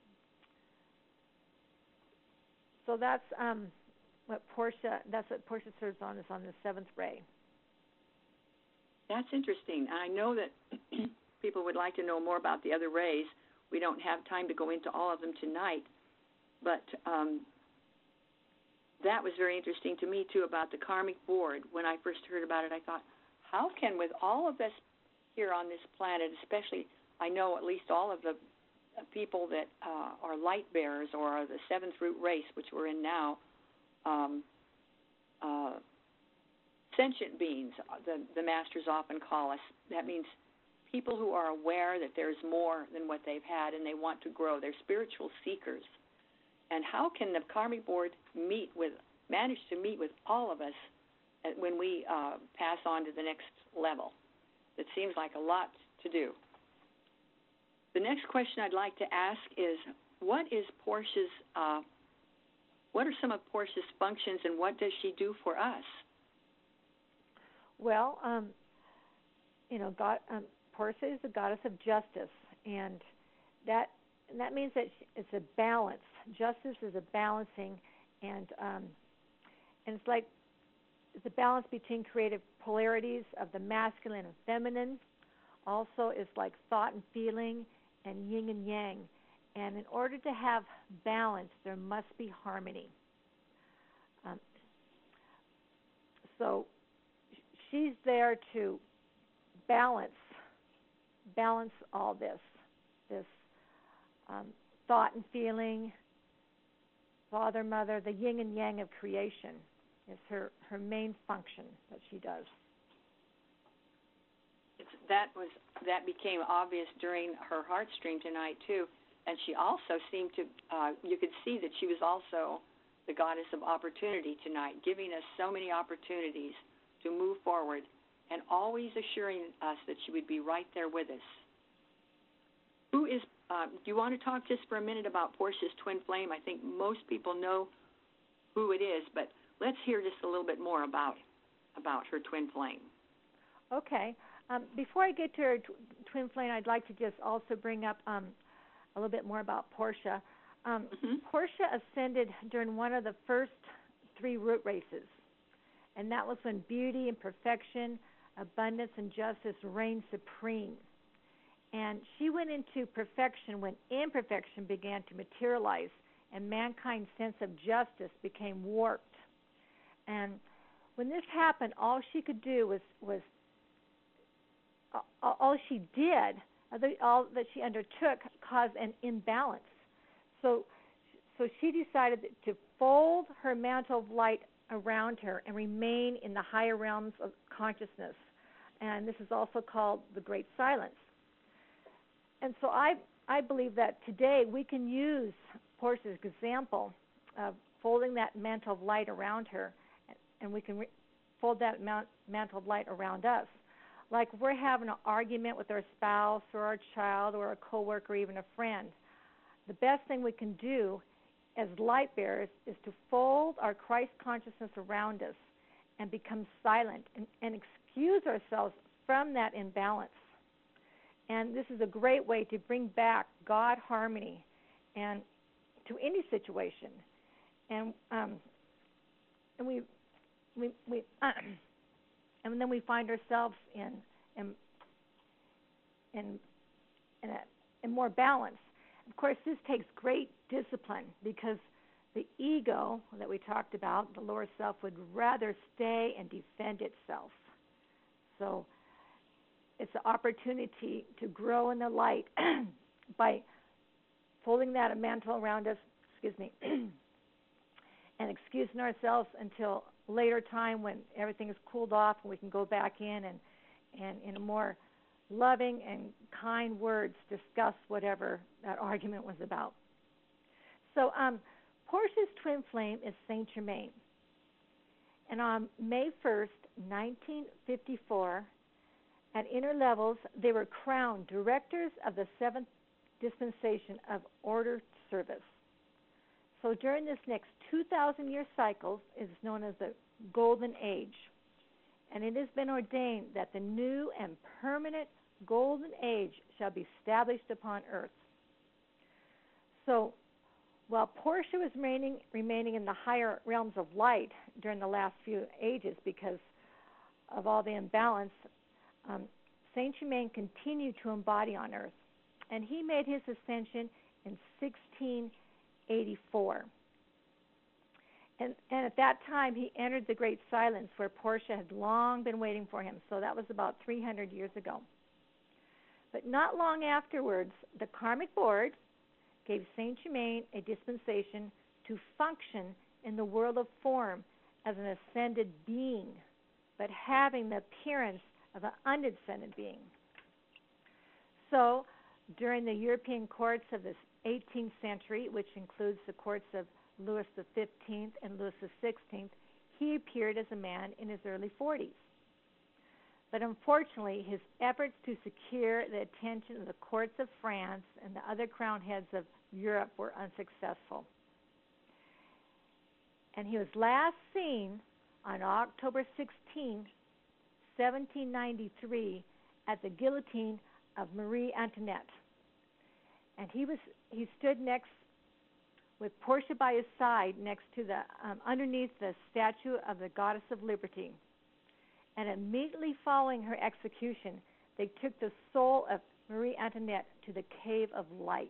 F: So that's um, what Portia. That's what Portia serves on, is on the seventh ray.
C: That's interesting. I know that people would like to know more about the other rays. We don't have time to go into all of them tonight, but um, that was very interesting to me too about the karmic board. When I first heard about it, I thought, how can, with all of us here on this planet, especially, I know at least all of the people that uh, are light bearers or are the seventh root race, which we're in now, um, uh, sentient beings, the, the masters often call us. That means people who are aware that there's more than what they've had and they want to grow. They're spiritual seekers. And how can the Karmic Board meet with, manage to meet with all of us when we uh, pass on to the next level? It seems like a lot to do. The next question I'd like to ask is, what is Portia's, uh, what are some of Portia's functions and what does she do for us?
F: Well, um, you know, God, um, Portia is the goddess of justice, and that and that means that it's a balance. Justice is a balancing, and um, and it's like it's a balance between creative polarities of the masculine and feminine. Also, it's like thought and feeling, and yin and yang. And in order to have balance, there must be harmony. Um, so she's there to balance, balance all this, this um, thought and feeling, father, mother, the yin and yang of creation is her, her main function that she does.
C: It's, that was that became obvious during her heart stream tonight too, and she also seemed to. Uh, you could see that she was also the goddess of opportunity tonight, giving us so many opportunities to move forward, and always assuring us that she would be right there with us. Who is? Uh, do you want to talk just for a minute about Portia's twin flame? I think most people know who it is, but let's hear just a little bit more about about her twin flame.
F: Okay. Um, before I get to her tw- twin flame, I'd like to just also bring up um, a little bit more about Portia. Um,
C: mm-hmm.
F: Portia ascended during one of the first three root races, and that was when beauty and perfection, abundance and justice reigned supreme. And she went into perfection when imperfection began to materialize, and mankind's sense of justice became warped. And when this happened, all she could do was was all she did, all that she undertook, caused an imbalance. So, so she decided to fold her mantle of light around her and remain in the higher realms of consciousness. And this is also called the Great Silence. And so I, I believe that today we can use Portia's example of folding that mantle of light around her, and we can re- fold that mantle of light around us. Like we're having an argument with our spouse or our child or a coworker or even a friend. The best thing we can do as light bearers is to fold our Christ consciousness around us and become silent and, and excuse ourselves from that imbalance. And this is a great way to bring back God harmony and to any situation. And um, and we we we. Uh, And then we find ourselves in in in in, a, in more balance. Of course, this takes great discipline because the ego that we talked about, the lower self, would rather stay and defend itself. So it's an opportunity to grow in the light by folding that mantle around us, excuse me, and excusing ourselves until later time when everything is cooled off and we can go back in and, and in a more loving and kind words discuss whatever that argument was about. So um, Portia's twin flame is Saint Germain. And on May first, nineteen fifty-four, at inner levels, they were crowned directors of the seventh dispensation of order service. So during this next two thousand year cycle is known as the Golden Age. And it has been ordained that the new and permanent Golden Age shall be established upon earth. So while Portia was remaining, remaining in the higher realms of light during the last few ages because of all the imbalance, um, Saint Germain continued to embody on earth. And he made his ascension in sixteen eighty-four. And, and at that time, he entered the Great Silence, where Portia had long been waiting for him. So that was about three hundred years ago. But not long afterwards, the Karmic Board gave Saint Germain a dispensation to function in the world of form as an ascended being, but having the appearance of an unascended being. So, during the European courts of the eighteenth century, which includes the courts of Louis the fifteenth and Louis the sixteenth, he appeared as a man in his early forties. But unfortunately, his efforts to secure the attention of the courts of France and the other crown heads of Europe were unsuccessful. And he was last seen on October sixteenth, seventeen ninety-three, at the guillotine of Marie Antoinette. And he was he stood next with Portia by his side, next to the um, underneath the statue of the Goddess of Liberty. And immediately following her execution, they took the soul of Marie Antoinette to the Cave of Light.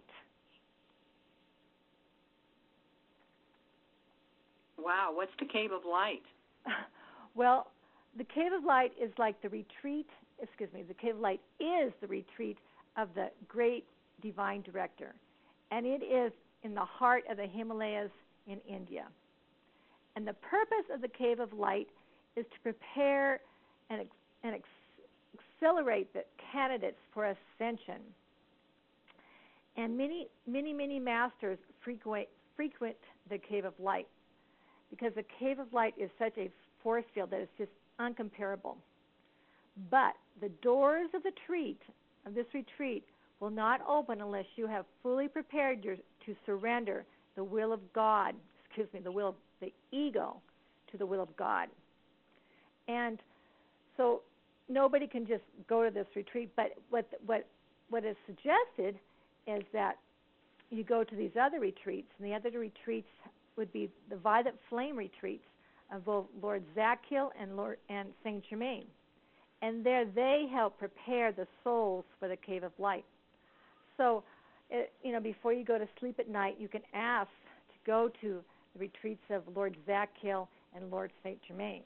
C: Wow, what's the Cave of Light?
F: Well, the Cave of Light is like the retreat, excuse me, the Cave of Light is the retreat of the great divine director. And it is in the heart of the Himalayas in India. And the purpose of the Cave of Light is to prepare and, and ex- accelerate the candidates for ascension. And many, many, many masters frequent, frequent the Cave of Light because the Cave of Light is such a force field that is just uncomparable. But the doors of the retreat, of this retreat, will not open unless you have fully prepared your, to surrender the will of God, excuse me, the will of the ego to the will of God. And so nobody can just go to this retreat, but what what what is suggested is that you go to these other retreats, and the other retreats would be the Violet Flame retreats of both Lord Zachiel and Lord and Saint Germain. And there they help prepare the souls for the Cave of Light. So, it, you know, before you go to sleep at night, you can ask to go to the retreats of Lord Zachiel and Lord Saint Germain.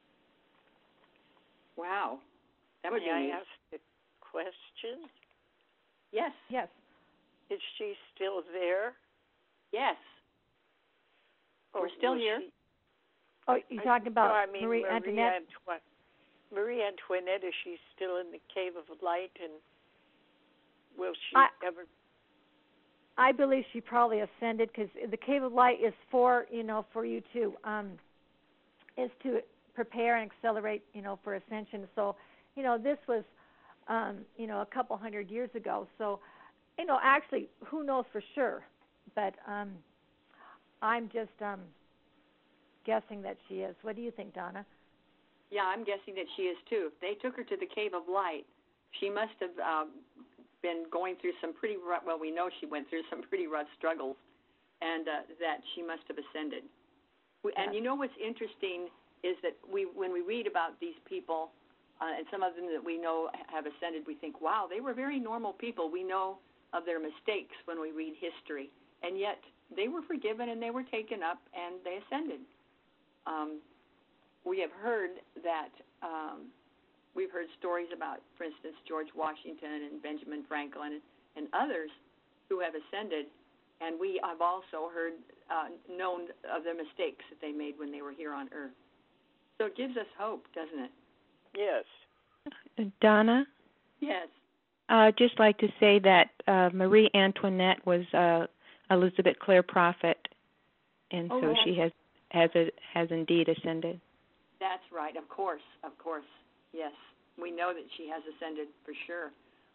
C: Wow, that would
G: May
C: be
G: I
C: neat.
G: ask a question?
C: Yes,
F: Yes.
G: Is she still there?
C: yes.
G: Or
C: We're still
G: will
C: here.
G: she-
F: Oh, you're talking about
G: no, I mean
F: Marie,
G: Marie
F: Antoinette?
G: Antoinette. Marie Antoinette, is she still in the Cave of Light, and will she
F: I-
G: ever?
F: I believe she probably ascended because the Cave of Light is for, you know, for you to, um, is to prepare and accelerate, you know, for ascension. So, you know, this was, um, you know, a couple hundred years ago. So, you know, actually, who knows for sure? But um, I'm just um, guessing that she is. What do you think, Donna?
C: Yeah, I'm guessing that she is too. If they took her to the Cave of Light, she must have um, been going through some pretty rough, well, we know she went through some pretty rough struggles, and uh, that she must have ascended. We,
F: Yes.
C: And you know what's interesting is that we, when we read about these people, uh, and some of them that we know have ascended, we think, wow, they were very normal people. We know of their mistakes when we read history, and yet they were forgiven and they were taken up and they ascended. Um, we have heard that, um, we've heard stories about, for instance, George Washington and Benjamin Franklin and, and others who have ascended, and we have also heard, uh, known of their mistakes that they made when they were here on Earth. So it gives us hope, doesn't it?
G: Yes.
H: Donna,
C: Yes.
H: I'd just like to say that uh, Marie Antoinette was uh, Elizabeth Clare Prophet, and
C: Oh,
H: so
C: yes.
H: she has has a, has indeed ascended.
C: That's right, of course, of course. Yes, we know that she has ascended for sure.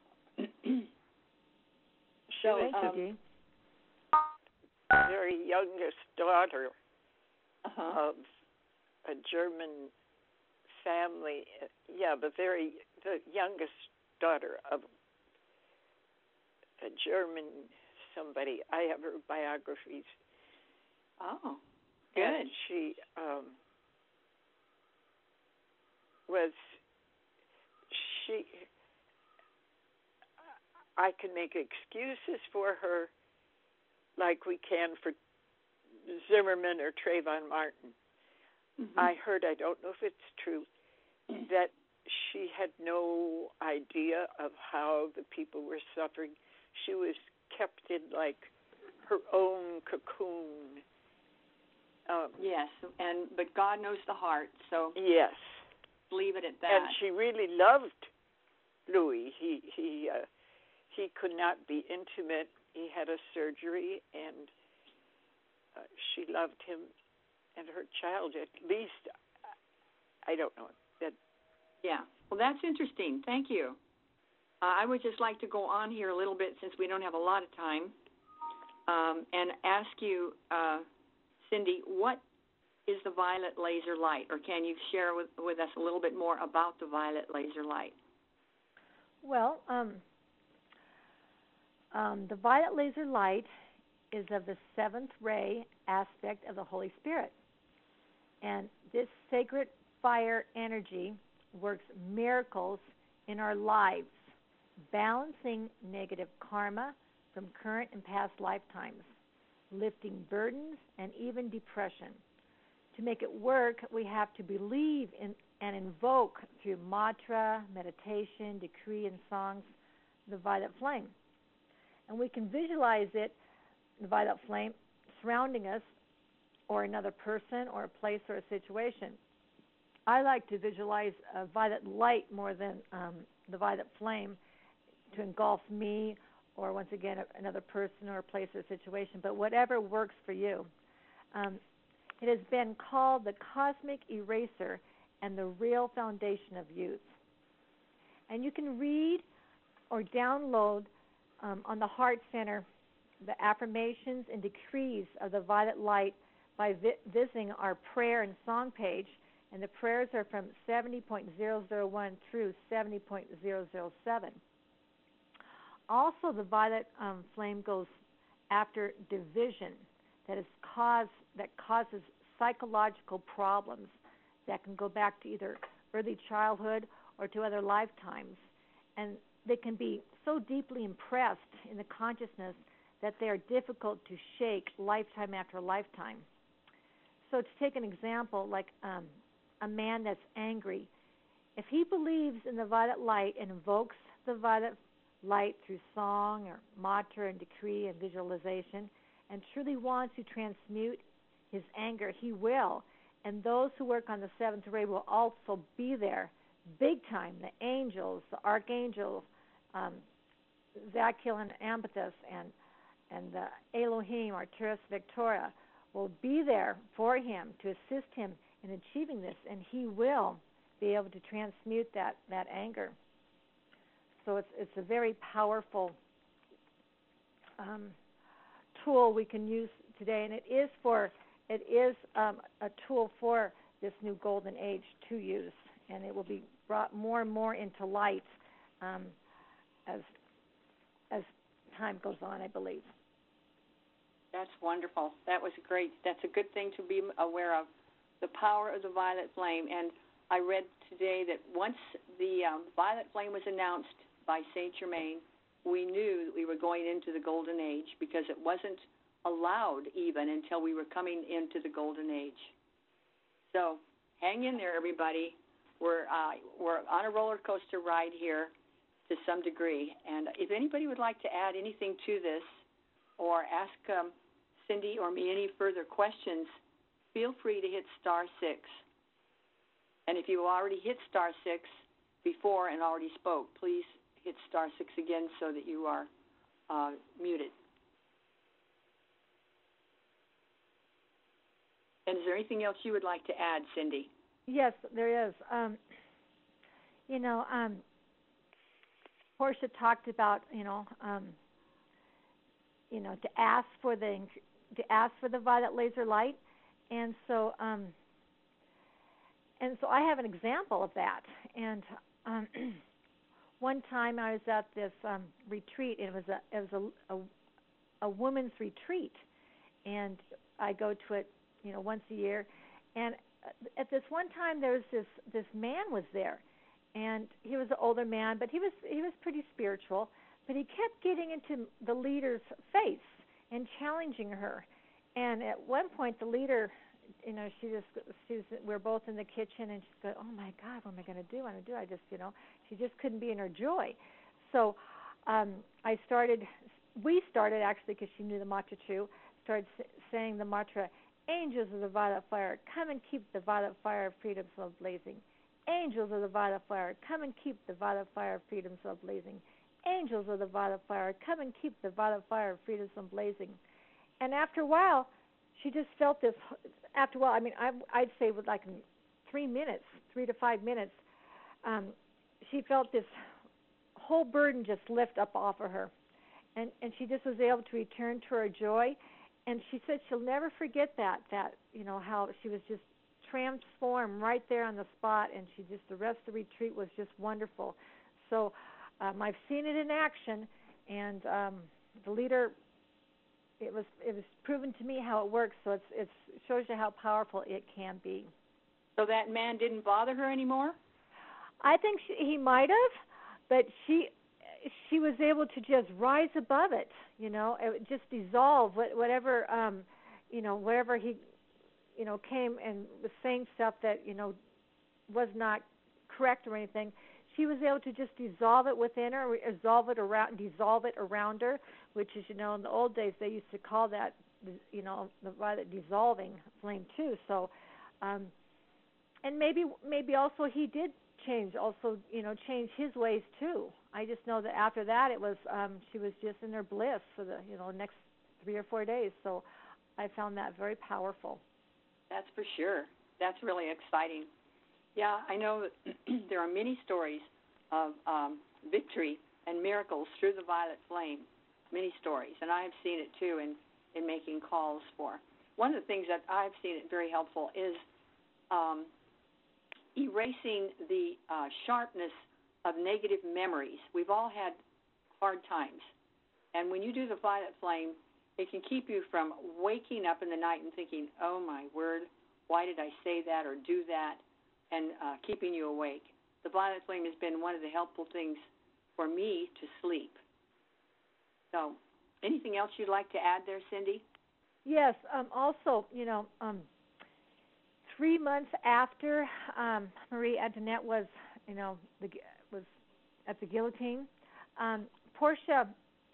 C: so,
F: Thank
C: um,
F: you, Dee.
G: Very youngest daughter
C: uh-huh.
G: of a German family. Yeah, the very the youngest daughter of a German somebody. I have her biographies.
C: Oh, good.
G: And she um, was she. I can make excuses for her, like we can for Zimmerman or Trayvon Martin.
C: Mm-hmm.
G: I heard, I don't know if it's true, that she had no idea of how the people were suffering. She was kept in like her own cocoon. Um,
C: yes, and but God knows the heart, so
G: yes,
C: leave it at that.
G: And she really loved Louis. He he uh, he could not be intimate. He had a surgery, and uh, she loved him and her child. At least, I don't know that.
C: Yeah. Well, that's interesting. Thank you. Uh, I would just like to go on here a little bit since we don't have a lot of time, um, and ask you, uh, Cindy, what is the violet laser light, or can you share with, with us a little bit more about the violet laser light?
F: Well, um, um, the violet laser light is of the seventh ray aspect of the Holy Spirit. And this sacred fire energy works miracles in our lives, balancing negative karma from current and past lifetimes, lifting burdens and even depression. To make it work, we have to believe in and invoke through mantra, meditation, decree, and songs the violet flame. And we can visualize it, the violet flame, surrounding us, or another person, or a place, or a situation. I like to visualize a violet light more than um, the violet flame to engulf me, or once again, another person, or a place, or a situation, but whatever works for you. Um, it has been called the cosmic eraser and the real foundation of youth. And you can read or download um, on the Heart Center the affirmations and decrees of the violet light by vi- visiting our prayer and song page, and the prayers are from seventy point zero zero one through seventy point zero zero seven. Also, the violet um, flame goes after division that is cause that causes psychological problems that can go back to either early childhood or to other lifetimes, and they can be so deeply impressed in the consciousness that they are difficult to shake lifetime after lifetime. So to take an example, like um, a man that's angry, if he believes in the violet light and invokes the violet light through song or mantra and decree and visualization, and truly wants to transmute his anger, he will. And those who work on the seventh ray will also be there big time. The angels, the archangels, um, Zachiel and Ambathus, and and the Elohim, Arcturus Victoria, will be there for him to assist him in achieving this, and he will be able to transmute that, that anger. So it's it's a very powerful um, tool we can use today, and it is for it is um, a tool for this new golden age to use, and it will be brought more and more into light um, as as time goes on, I believe.
C: That's wonderful. That was great. That's a good thing to be aware of, the power of the violet flame. And I read today that once the um, violet flame was announced by Saint Germain, we knew that we were going into the golden age, because it wasn't allowed even until we were coming into the golden age. So hang in there, everybody. We're uh, we're on a roller coaster ride here to some degree. And if anybody would like to add anything to this, or ask um, Cindy or me any further questions, feel free to hit star six. And if you already hit star six before and already spoke, please hit star six again so that you are uh, muted. And is there anything else you would like to add, Cindy?
F: Yes, there is. Um, you know, um, Portia talked about, you know, um, you know, to ask for the to ask for the violet laser light, and so um, and so I have an example of that. And um, one time I was at this um, retreat. It was a it was a, a a women's retreat, and I go to it, you know, once a year. And at this one time, there was this this man was there, and he was an older man, but he was he was pretty spiritual. But he kept getting into the leader's face and challenging her. And at one point, the leader, you know, she just, she was, we were both in the kitchen, and she said, "Oh my God, what am I going to do? What am I going to do?" I just, you know, she just couldn't be in her joy. So um, I started, we started actually, because she knew the mantra too, started saying the mantra, "Angels of the violet fire, come and keep the violet fire of freedom so blazing. Angels of the violet fire, come and keep the violet fire of freedom so blazing. Angels of the violet fire, come and keep the violet fire of freedom so blazing." And after a while, she just felt this. After a while, I mean, I, I'd say with like three minutes, three to five minutes, um, she felt this whole burden just lift up off of her, and and she just was able to return to her joy. And she said she'll never forget that. That you know how she was just transformed right there on the spot, and she just the rest of the retreat was just wonderful. So um, I've seen it in action, and um, the leader. It was it was proven to me how it works, so it's it's, it shows you how powerful it can be.
C: So that man didn't bother her anymore?
F: I think she, he might have, but she she was able to just rise above it, you know, it just dissolve whatever, um, you know, wherever he, you know, came and was saying stuff that, you know, was not correct or anything. She was able to just dissolve it within her, dissolve it around, dissolve it around her, which is, you know, in the old days they used to call that, you know, the violet dissolving flame too. So, um, and maybe, maybe also he did change, also, you know, change his ways too. I just know that after that it was, um, she was just in her bliss for the, you know, next three or four days. So, I found that very powerful.
C: That's for sure. That's really exciting. Yeah, I know that there are many stories of um, victory and miracles through the violet flame, many stories, and I have seen it too in, in making calls for. One of the things that I've seen it very helpful is um, erasing the uh, sharpness of negative memories. We've all had hard times, and when you do the violet flame, it can keep you from waking up in the night and thinking, "Oh my word, why did I say that or do that?" and uh, keeping you awake. The violet flame has been one of the helpful things for me to sleep. So, anything else you'd like to add there, Cindy?
F: Yes. Um, also, you know, um, three months after um, Marie Antoinette was, you know, the, was at the guillotine, um, Portia,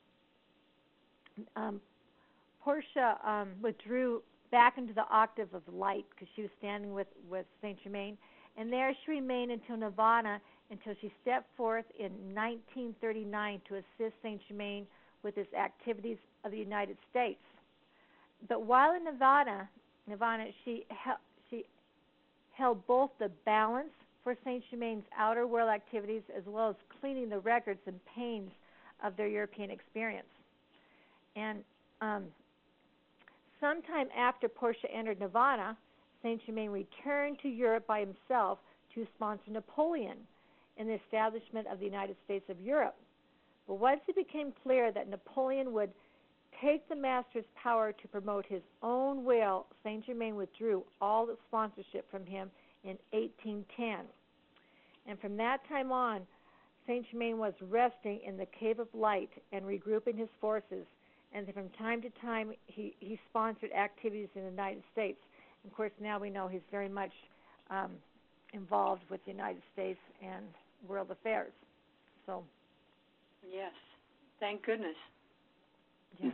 F: um, Portia um, withdrew back into the octave of light because she was standing with, with Saint Germain. And there she remained until Nirvana, until she stepped forth in nineteen thirty-nine to assist Saint Germain with his activities of the United States. But while in Nirvana, Nirvana, she held, she held both the balance for Saint Germain's outer world activities as well as cleaning the records and pains of their European experience. And um, sometime after Portia entered Nirvana, Saint Germain returned to Europe by himself to sponsor Napoleon in the establishment of the United States of Europe. But once it became clear that Napoleon would take the master's power to promote his own will, Saint Germain withdrew all the sponsorship from him in eighteen ten. And from that time on, Saint Germain was resting in the Cave of Light and regrouping his forces. And from time to time, he, he sponsored activities in the United States. Of course, now we know he's very much um, involved with the United States and world affairs. So,
C: yes, thank goodness.
F: Yeah.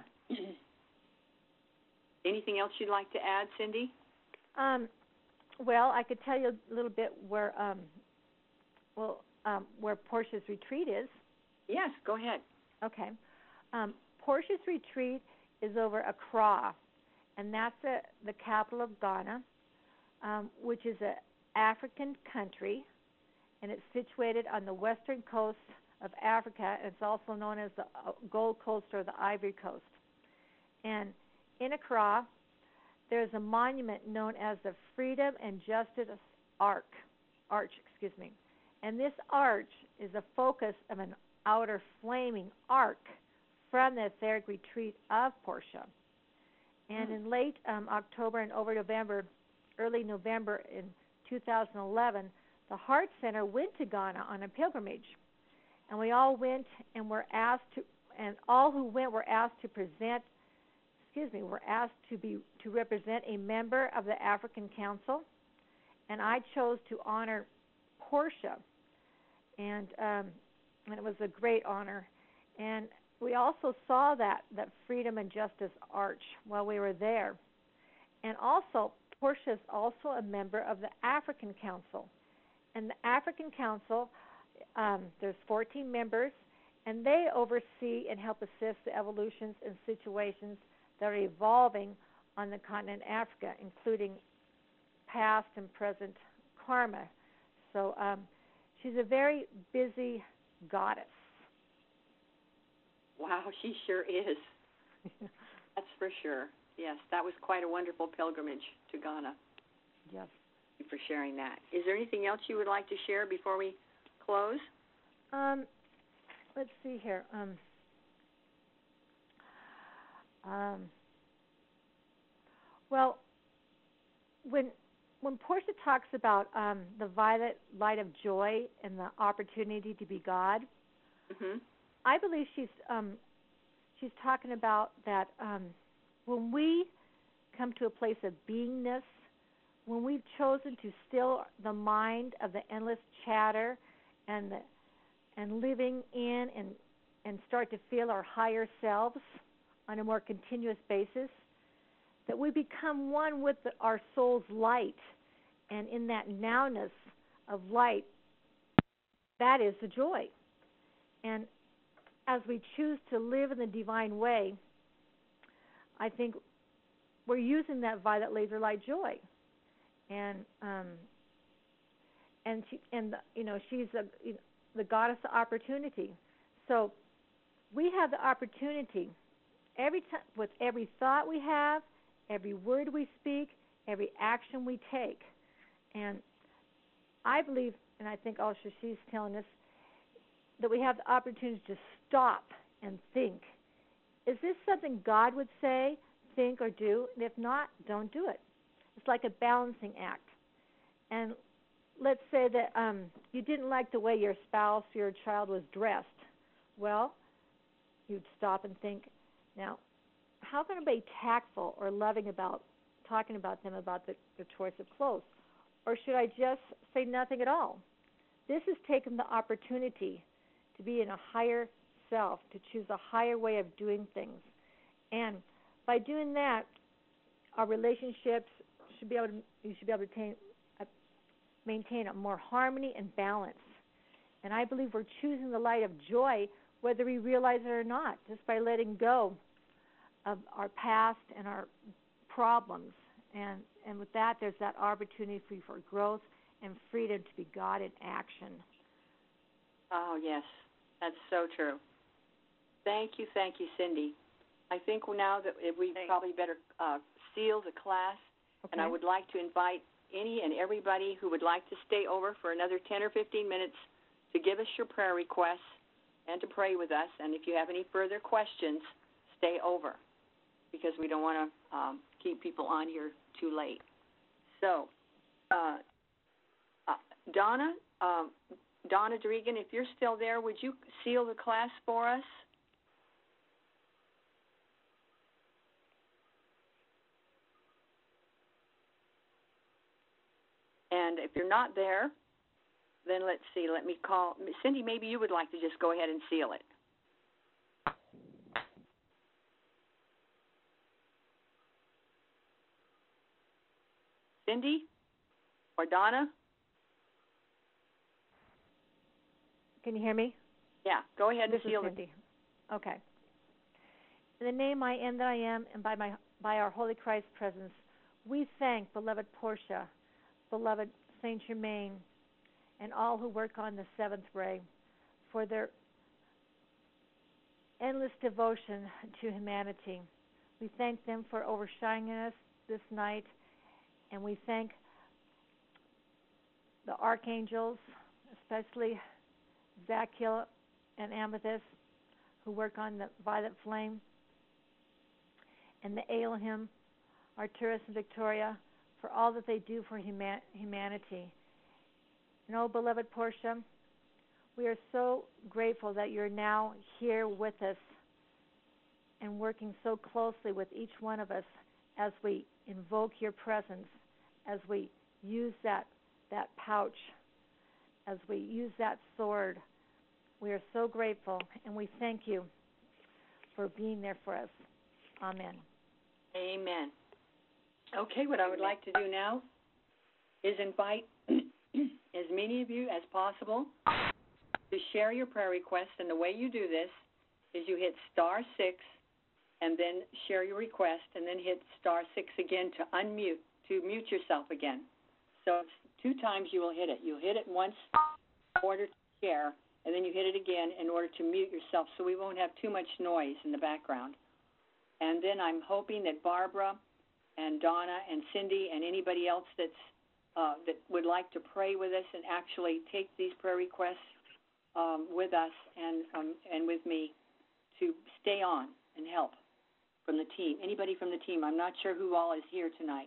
C: Anything else you'd like to add, Cindy?
F: Um, well, I could tell you a little bit where, um, well, um, where Portia's retreat is.
C: Yes, go ahead.
F: Okay. Um, Portia's retreat is over Accra, and that's a, the capital of Ghana, um, which is an African country, and it's situated on the western coast of Africa. And it's also known as the Gold Coast or the Ivory Coast. And in Accra, there's a monument known as the Freedom and Justice Arch. Arch, excuse me. And this arch is the focus of an outer flaming arc from the etheric retreat of Portia. And in late um, October and over November, early November in two thousand eleven, the Heart Center went to Ghana on a pilgrimage. And we all went and were asked to, and all who went were asked to present excuse me, were asked to be to represent a member of the African Council, and I chose to honor Portia, and um, and it was a great honor. And we also saw that that Freedom and Justice Arch while we were there, and also Portia is also a member of the African Council, and the African Council, um, there's fourteen members, and they oversee and help assist the evolutions and situations that are evolving on the continent of Africa, including past and present karma. So um, she's a very busy goddess.
C: Wow, she sure is. That's for sure. Yes, that was quite a wonderful pilgrimage to Ghana.
F: Yes.
C: Thank you for sharing that. Is there anything else you would like to share before we close?
F: Um, let's see here. Um, um, well, when when Portia talks about um, the violet light of joy and the opportunity to be God,
C: mm-hmm.
F: I believe she's um, she's talking about that um, when we come to a place of beingness, when we've chosen to still the mind of the endless chatter and the, and living in and and start to feel our higher selves on a more continuous basis, that we become one with the, our soul's light, and in that nowness of light, that is the joy. And as we choose to live in the divine way, I think we're using that violet laser light joy, and um, and she, and the, you know she's a, you know, the goddess of opportunity. So we have the opportunity every time, with every thought we have, every word we speak, every action we take. And I believe, and I think also she's telling us, that we have the opportunity to stop and think. Is this something God would say, think, or do? And if not, don't do it. It's like a balancing act. And let's say that um, you didn't like the way your spouse or your child was dressed. Well, you'd stop and think, now, how can I be tactful or loving about talking about them about the, their choice of clothes? Or should I just say nothing at all? This is taking the opportunity to be in a higher self, to choose a higher way of doing things. And by doing that, our relationships should be able to, you should be able to maintain a, maintain a more harmony and balance. And I believe we're choosing the light of joy, whether we realize it or not, just by letting go of our past and our problems. And and with that, there's that opportunity for, for growth and freedom to be God in action.
C: Oh, yes, that's so true. Thank you, thank you, Cindy. I think now that we
G: Thanks.
C: probably better uh, seal the class,
F: Okay.
C: and I would like to invite any and everybody who would like to stay over for another ten or fifteen minutes to give us your prayer requests and to pray with us. And if you have any further questions, stay over, because we don't want to um, keep people on here too late. So, uh, uh, Donna, um, Donna Dregan, if you're still there, would you seal the class for us? And if you're not there, then let's see, let me call. Cindy, maybe you would like to just go ahead and seal it. Cindy or Donna?
F: Can you hear me?
C: Yeah, go ahead and
F: This
C: seal
F: is
C: it.
F: Cindy. Okay. In the name I am that I am, and by my by our Holy Christ presence, we thank beloved Portia, beloved Saint Germain, and all who work on the seventh ray for their endless devotion to humanity. We thank them for overshining us this night, and we thank the archangels, especially Zachiel and Amethyst, who work on the violet flame, and the Elohim, Arcturus and Victoria, for all that they do for human- humanity. And oh, beloved Portia, we are so grateful that you're now here with us, and working so closely with each one of us as we invoke your presence, as we use that, that pouch, as we use that sword. We are so grateful, and we thank you for being there for us. Amen.
C: Amen. Okay, what I would like to do now is invite as many of you as possible to share your prayer requests. And the way you do this is you hit star six and then share your request, and then hit star six again to unmute, to mute yourself again. So it's two times you will hit it. You hit it once in order to share, and then you hit it again in order to mute yourself so we won't have too much noise in the background. And then I'm hoping that Barbara and Donna and Cindy and anybody else that's uh, that would like to pray with us and actually take these prayer requests um, with us and um, and with me to stay on and help from the team. Anybody from the team? I'm not sure who all is here tonight.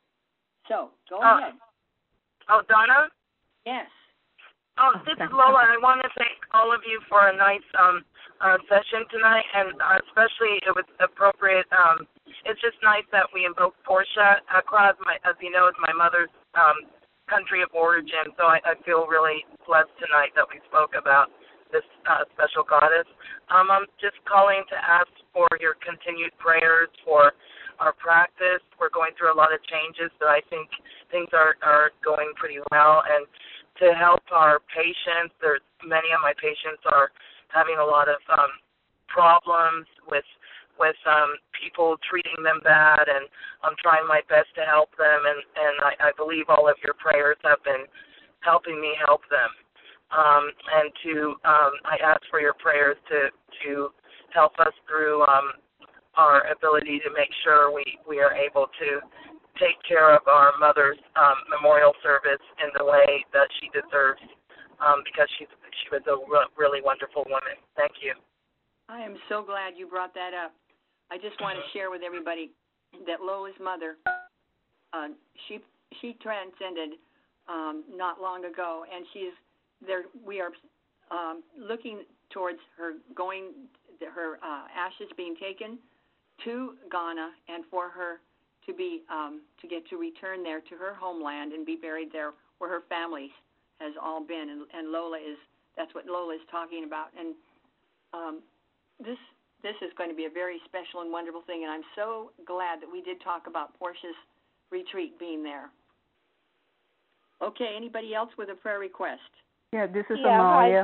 C: So, go
I: uh,
C: ahead.
I: Oh, Donna?
C: Yes.
I: Oh, this is Lola. I want to thank all of you for a nice um, uh, session tonight, and uh, especially it was appropriate. Um, it's just nice that we invoke Portia. Accra, my, as you know, is my mother's um, country of origin, so I, I feel really blessed tonight that we spoke about this uh, special goddess. Um, I'm just calling to ask for your continued prayers for our practice. We're going through a lot of changes, but I think things are, are going pretty well. And to help our patients, there's many of my patients are having a lot of um, problems with with um, people treating them bad, and I'm trying my best to help them, and, and I, I believe all of your prayers have been helping me help them. Um, and to um, I ask for your prayers to, to help us through um, our ability to make sure we, we are able to take care of our mother's um, memorial service in the way that she deserves, um, because she's, she was a re- really wonderful woman. Thank you.
C: I am so glad you brought that up. I just want to share with everybody that Lola's mother, uh, she she transcended um, not long ago, and she's there. We are um, looking towards her going, her uh, ashes being taken to Ghana, and for her to be um, to get to return there to her homeland and be buried there where her family has all been. And, and Lola is that's what Lola is talking about. And um, this. This is going to be a very special and wonderful thing, and I'm so glad that we did talk about Portia's retreat being there. Okay, anybody else with a prayer request?
A: Yeah, this is
J: yeah,
A: Amalia.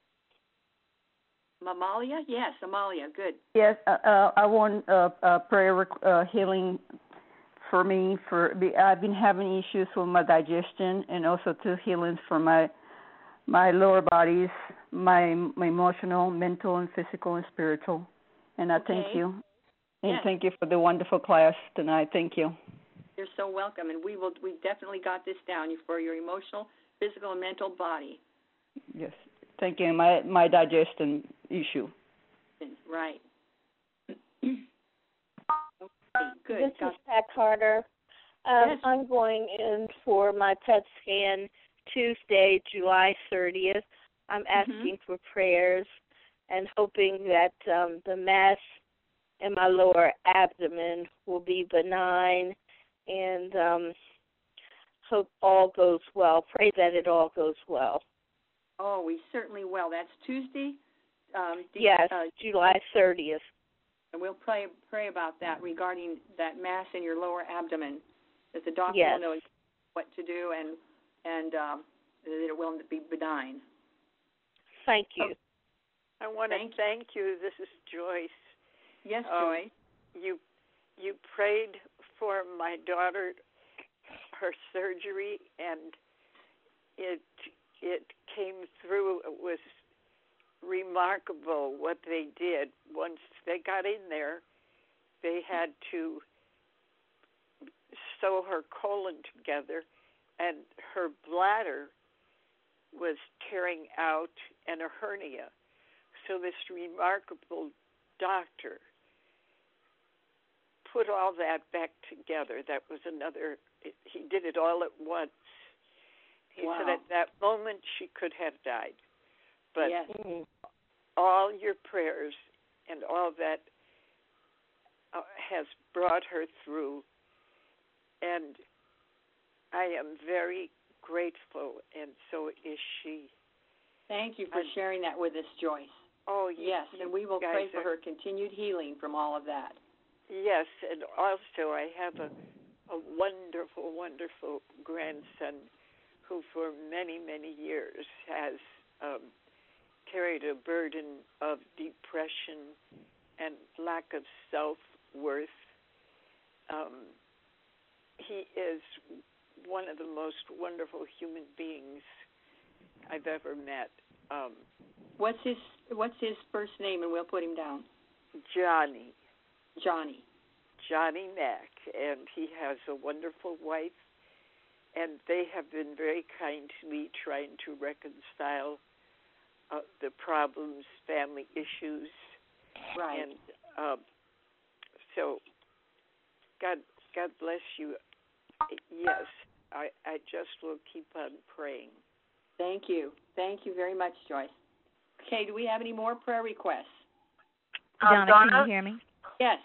C: Hi. Amalia? Yes, Amalia, good.
A: Yes, uh, uh, I want uh, uh, prayer uh, healing for me. For I've been having issues with my digestion, and also two healings for my my lower bodies, my my emotional, mental, and physical and spiritual. And I
C: okay.
A: thank you. And
C: yes.
A: thank you for the wonderful class tonight. Thank you.
C: You're so welcome. And we will we definitely got this down for your emotional, physical, and mental body.
A: Yes. Thank you. My my digestion issue.
C: Right.
J: Okay,
C: good.
J: This
C: got
J: is Pat Carter. Um,
C: yes.
J: I'm going in for my P E T scan Tuesday, July thirtieth. I'm asking
C: mm-hmm.
J: for prayers and hoping that um, the mass in my lower abdomen will be benign, and um, hope all goes well. Pray that it all goes well.
C: Oh, we certainly will. That's Tuesday? Um, de-
J: yes,
C: uh,
J: July thirtieth.
C: And we'll pray pray about that regarding that mass in your lower abdomen, that the doctor
J: yes.
C: will know what to do and and um, that it will be benign.
J: Thank you.
G: Oh, I want to
C: thank,
G: thank you. This is Joyce.
C: Yes,
G: um,
C: Joyce.
G: You you prayed for my daughter, her surgery, and it it came through. It was remarkable what they did. Once they got in there, they had to sew her colon together, and her bladder was tearing out and a hernia. So this remarkable doctor put all that back together. That was another, he did it all at once. He
C: wow.
G: said at that moment she could have died. But
C: yes.
G: all your prayers and all that uh, has brought her through, and I am very grateful, and so is she.
C: Thank you for
G: I'm,
C: sharing that with us, Joyce.
G: Oh, you,
C: yes,
G: you
C: and we will pray for
G: are,
C: her continued healing from all of that.
G: Yes, and also I have a, a wonderful, wonderful grandson who for many, many years has um, carried a burden of depression and lack of self-worth. Um, he is one of the most wonderful human beings I've ever met. Um,
C: what's his What's his first name, and we'll put him down?
G: Johnny.
C: Johnny.
G: Johnny Mack, and he has a wonderful wife, and they have been very kind to me, trying to reconcile uh, the problems, family issues.
C: Right.
G: And um, so, God, God bless you. Yes, I, I just will keep on praying.
C: Thank you. Thank you very much, Joyce. Okay, do we have any more prayer requests?
K: Donna,
I: um, Donna?
K: can you hear me?
C: Yes.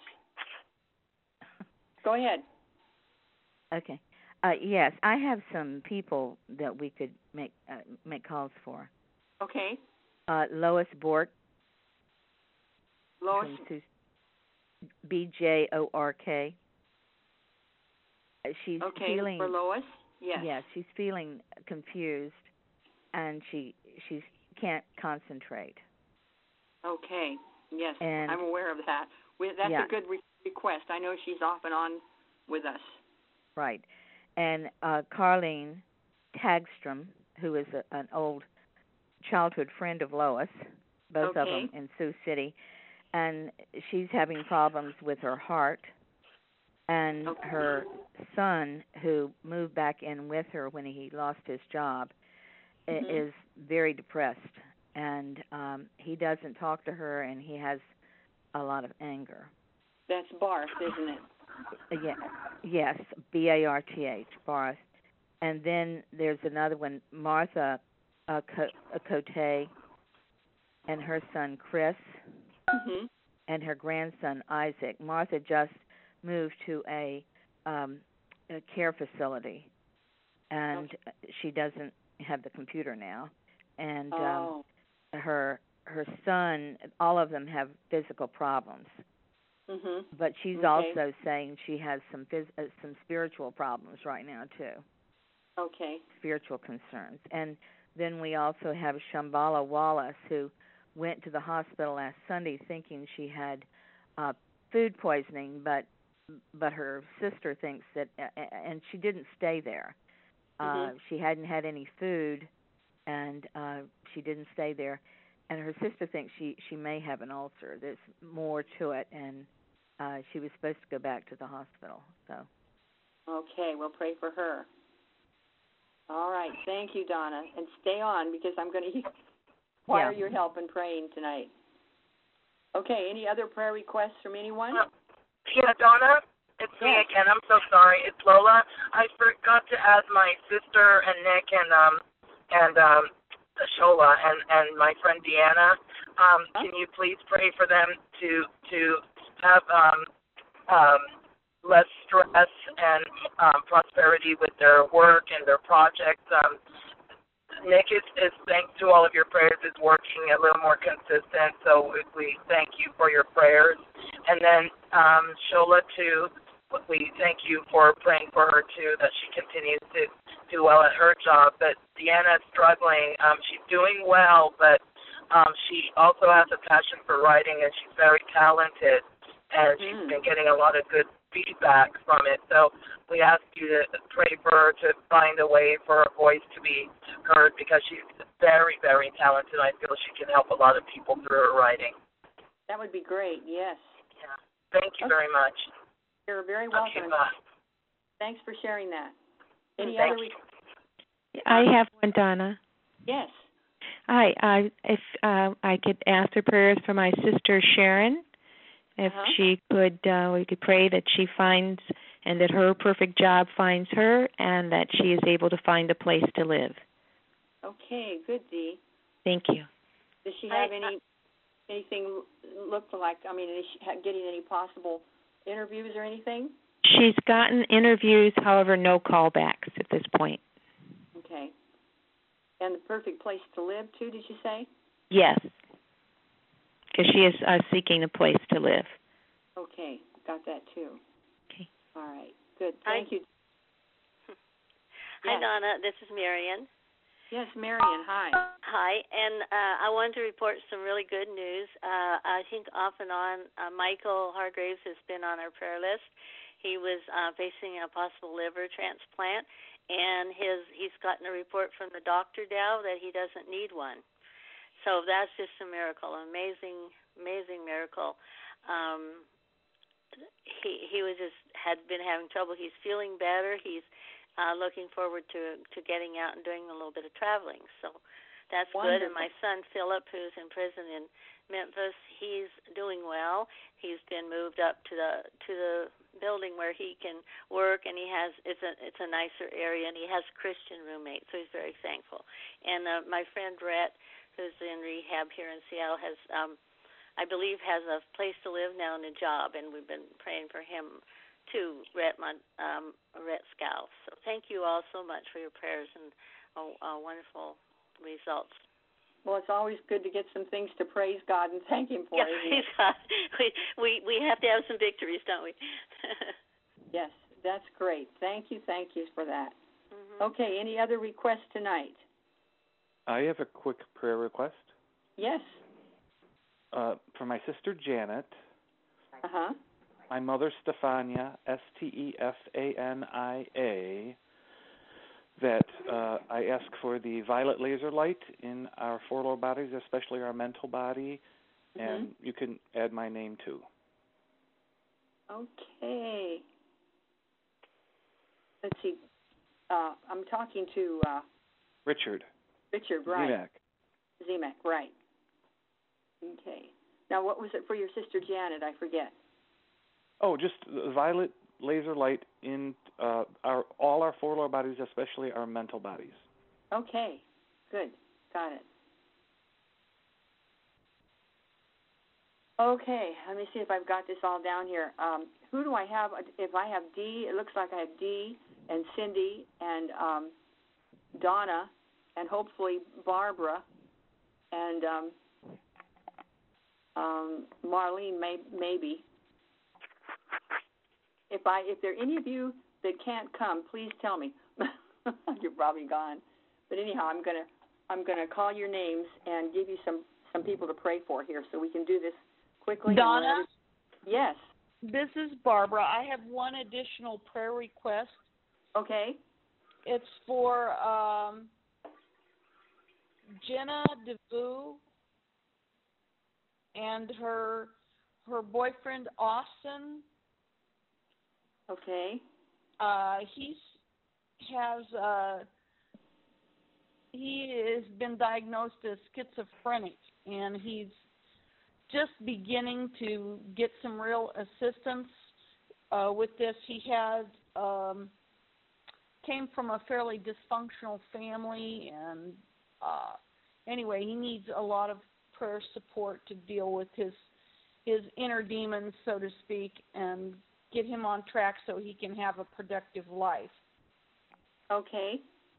C: Go ahead.
K: Okay. Uh, yes, I have some people that we could make uh, make calls for.
C: Okay.
K: Uh, Lois Bork.
C: Lois.
K: B J O R K. She's
C: okay,
K: feeling.
C: for Lois. Yes.
K: Yeah, she's feeling confused, and she she can't concentrate.
C: Okay. Yes,
K: and,
C: I'm aware of that. We, that's
K: yeah.
C: a good re- request. I know she's off and on with us.
K: Right. And uh, Carlene Tagstrom, who is a, an old childhood friend of Lois, both
C: okay.
K: of them in Sioux City, and she's having problems with her heart. And
C: okay.
K: her son, who moved back in with her when he lost his job, mm-hmm. is very depressed. And um, he doesn't talk to her, and he has a lot of anger.
C: That's Barth, isn't it?
K: Yeah, yes, B A R T H, Barth. And then there's another one, Martha uh, Cote, and her son Chris,
C: mm-hmm.
K: and her grandson Isaac. Martha just moved to a, um, a care facility, and okay. she doesn't have the computer now. And
C: oh.
K: um, her her son, all of them have physical problems.
C: Mm-hmm.
K: But she's
C: okay.
K: also saying she has some phys- uh, some spiritual problems right now too.
C: Okay.
K: Spiritual concerns. And then we also have Shambhala Wallace, who went to the hospital last Sunday thinking she had uh, food poisoning, but but her sister thinks that, uh, and she didn't stay there.
C: Mm-hmm.
K: Uh, she hadn't had any food, and uh, she didn't stay there. And her sister thinks she, she may have an ulcer. There's more to it, and uh, she was supposed to go back to the hospital. So.
C: Okay, we'll pray for her. All right, thank you, Donna. And stay on, because I'm going to require
K: yeah.
C: your help in praying tonight. Okay, any other prayer requests from anyone?
I: Yeah, Donna, it's
C: yes.
I: me again. I'm so sorry. It's Lola. I forgot to add my sister and Nick and um and um Shola and and my friend Deanna. Um, huh? Can you please pray for them to to have um um less stress and um, prosperity with their work and their projects? Um, Nick is, is, thanks to all of your prayers, is working a little more consistent, so we, we thank you for your prayers. And then um, Shola, too, we thank you for praying for her, too, that she continues to do well at her job. But Deanna's struggling. Um, she's doing well, but um, she also has a passion for writing, and she's very talented, and mm. she's been getting a lot of good feedback from it. So we ask you to pray for her to find a way for her voice to be heard, because she's very, very talented. I feel she can help a lot of people through her writing.
C: That would be great, yes.
I: Yeah. Thank you okay. very much.
C: You're very welcome.
I: Okay, bye.
C: Thanks for sharing that. Any
I: Thank
C: other?
H: Re- I have one, Donna.
C: Yes.
H: Hi. I, if uh, I could ask for prayers for my sister Sharon. If
C: uh-huh.
H: she could, uh, we could pray that she finds, and that her perfect job finds her, and that she is able to find a place to live.
C: Okay, good, Dee.
H: Thank you.
C: Does she have I, any anything look like? I mean, is she getting any possible interviews or anything?
H: She's gotten interviews, however, no callbacks at this point.
C: Okay. And the perfect place to live, too, did you say?
H: Yes, because she is uh, seeking a place to live.
C: Okay, got that, too.
H: Okay.
C: All right, good. Thank
L: Hi.
C: you.
L: Hi,
C: Yes.
L: Donna. This is Marion.
C: Yes, Marion, hi.
L: Hi, and uh, I wanted to report some really good news. Uh, I think off and on, uh, Michael Hargraves has been on our prayer list. He was uh, facing a possible liver transplant, and his he's gotten a report from the doctor now that he doesn't need one. So that's just a miracle, amazing, amazing miracle. Um, he he was just had been having trouble. He's feeling better. He's uh, looking forward to to getting out and doing a little bit of traveling. So that's
C: Wonderful.
L: good. And my son Philip, who's in prison in Memphis, he's doing well. He's been moved up to the to the building where he can work, and he has it's a it's a nicer area, and he has Christian roommates, so he's very thankful. And uh, my friend Rhett, who's in rehab here in Seattle, has um, I believe has a place to live now and a job, and we've been praying for him too, Rhett Mon- um, Rhett Scow. So thank you all so much for your prayers and uh, uh, wonderful results.
C: Well, it's always good to get some things to praise God and thank Him for.
L: Yeah,
C: isn't
L: praise
C: it?
L: God. We, we we have to have some victories, don't we?
C: Yes, that's great. Thank you, thank you for that.
L: Mm-hmm.
C: Okay, any other requests tonight?
M: I have a quick prayer request.
C: Yes.
M: Uh, for my sister Janet,
C: Uh-huh.
M: my mother Stefania, S T E F A N I A, that uh, I ask for the violet laser light in our four lower bodies, especially our mental body,
C: Mm-hmm.
M: and you can add my name too.
C: Okay. Let's see. Uh, I'm talking to uh,
M: Richard.
C: Richard, right?
M: Zemek.
C: Zemek, right. Okay. Now, what was it for your sister Janet? I forget.
M: Oh, just the violet laser light in uh, our all our four lower bodies, especially our mental bodies.
C: Okay. Good. Got it. Okay. Let me see if I've got this all down here. Um, who do I have? If I have Dee, it looks like I have Dee and Cindy and um, Donna and hopefully Barbara and um, um, Marlene, may, maybe. If I, if there are any of you that can't come, please tell me. You're probably gone. But anyhow, I'm gonna, I'm gonna call your names and give you some, some people to pray for here, so we can do this quickly.
B: Donna?
C: Yes.
B: This is Barbara. I have one additional prayer request.
C: Okay.
B: It's for um, Jenna DeVue and her her boyfriend Austin.
C: Okay.
B: Uh, he's has uh, he has been diagnosed as schizophrenic, and he's just beginning to get some real assistance uh, with this. He had um, came from a fairly dysfunctional family, and uh, anyway, he needs a lot of prayer support to deal with his his inner demons, so to speak, and get him on track so he can have a productive life.
C: Okay.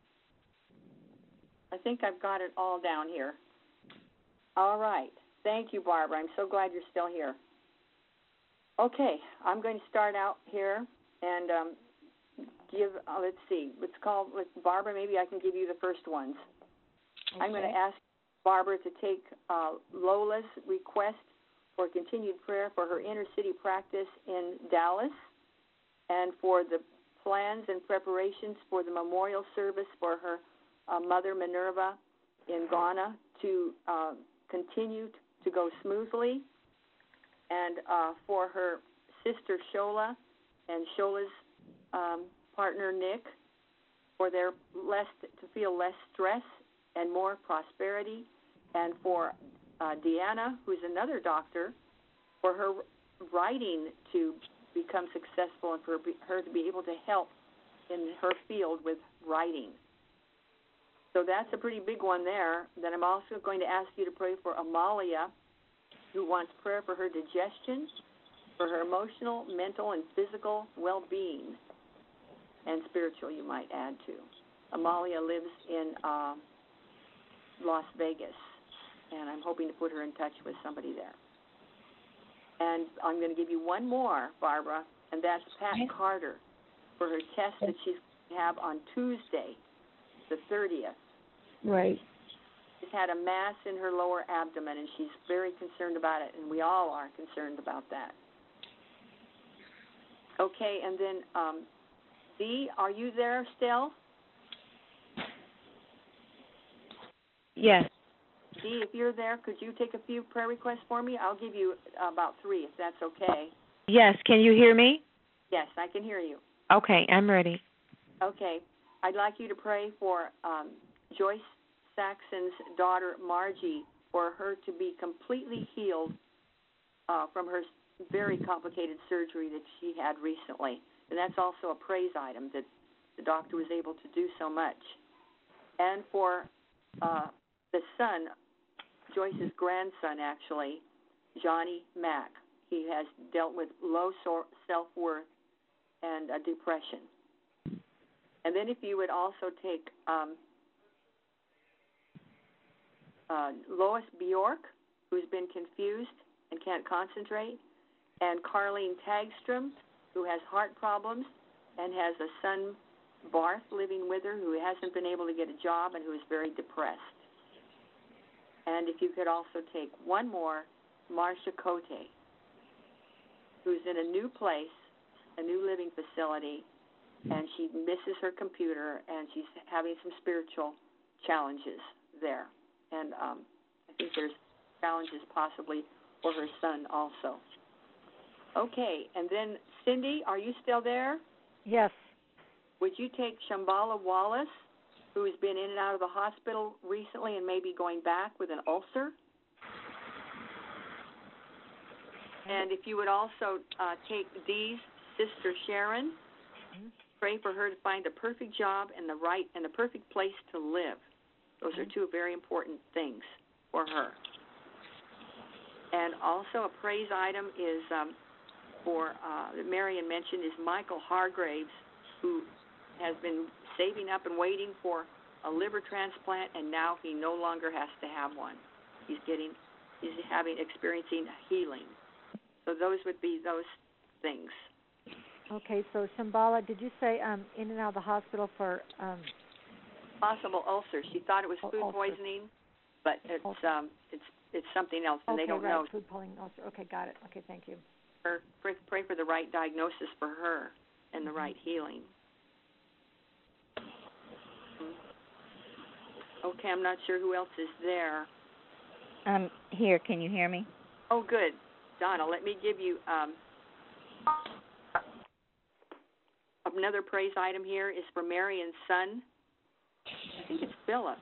C: I think I've got it all down here. All right. Thank you, Barbara. I'm so glad you're still here. Okay, I'm going to start out here and um, give, uh, let's see, let's call, let's, Barbara, maybe I can give you the first ones. Okay. I'm going to ask Barbara to take uh, Lola's request for continued prayer for her inner city practice in Dallas and for the plans and preparations for the memorial service for her uh, mother, Minerva, in Ghana to uh, continue to go smoothly, and uh, for her sister Shola and Shola's um, partner Nick for their less to feel less stress and more prosperity, and for uh, Deanna, who's another doctor, for her writing to become successful and for her to be able to help in her field with writing. So that's a pretty big one there. Then I'm also going to ask you to pray for Amalia, who wants prayer for her digestion for her emotional, mental, and physical well-being, and spiritual, you might add to. Amalia lives in uh, Las Vegas, and I'm hoping to put her in touch with somebody there. And I'm going to give you one more, Barbara, and that's Pat okay. Carter for her test that she's going to have on Tuesday, the thirtieth.
A: Right.
C: She's had a mass in her lower abdomen, and she's very concerned about it, and we all are concerned about that. Okay, and then, um, Dee, are you there still?
H: Yes.
C: Dee, if you're there, could you take a few prayer requests for me? I'll give you about three, if that's okay.
H: Yes. Can you hear me?
C: Yes, I can hear you.
H: Okay, I'm ready.
C: Okay. I'd like you to pray for um, Joyce Saxon's daughter, Margie, for her to be completely healed uh, from her very complicated surgery that she had recently. And that's also a praise item that the doctor was able to do so much. And for uh, the son, Joyce's grandson, actually, Johnny Mack. He has dealt with low self-worth and uh, depression. And then if you would also take um, uh, Lois Bjork, who's been confused and can't concentrate, and Carlene Tagstrom, who has heart problems and has a son, Barth, living with her, who hasn't been able to get a job and who is very depressed. And if you could also take one more, Marcia Cote, who's in a new place, a new living facility, and she misses her computer, and she's having some spiritual challenges there. And um, I think there's challenges possibly for her son also. Okay, and then Cindy, are you still there?
F: Yes.
C: Would you take Shambhala Wallace, who has been in and out of the hospital recently and may be going back with an ulcer? And if you would also uh, take Dee's sister Sharon, mm-hmm. pray for her to find the perfect job and the right and the perfect place to live. Those mm-hmm. are two very important things for her. And also a praise item is um, for, uh, that Marion mentioned, is Michael Hargraves, who has been saving up and waiting for a liver transplant, and now he no longer has to have one. He's getting, he's having, experiencing healing. So those would be those things.
F: Okay, so Shambhala, did you say um, in and out of the hospital for um,
C: possible ulcer? She thought it was food
F: ulcer.
C: poisoning, but it's um, it's it's something else, and
F: okay,
C: they don't
F: right.
C: know.
F: Food poisoning ulcer. Okay, got it. Okay, thank you.
C: Her, pray, pray for the right diagnosis for her and the
F: mm-hmm.
C: right healing. Okay, I'm not sure who else is there.
K: I'm here. Can you hear me?
C: Oh, good. Donna, let me give you um, another praise item here is for Marion's son. I think it's Philip.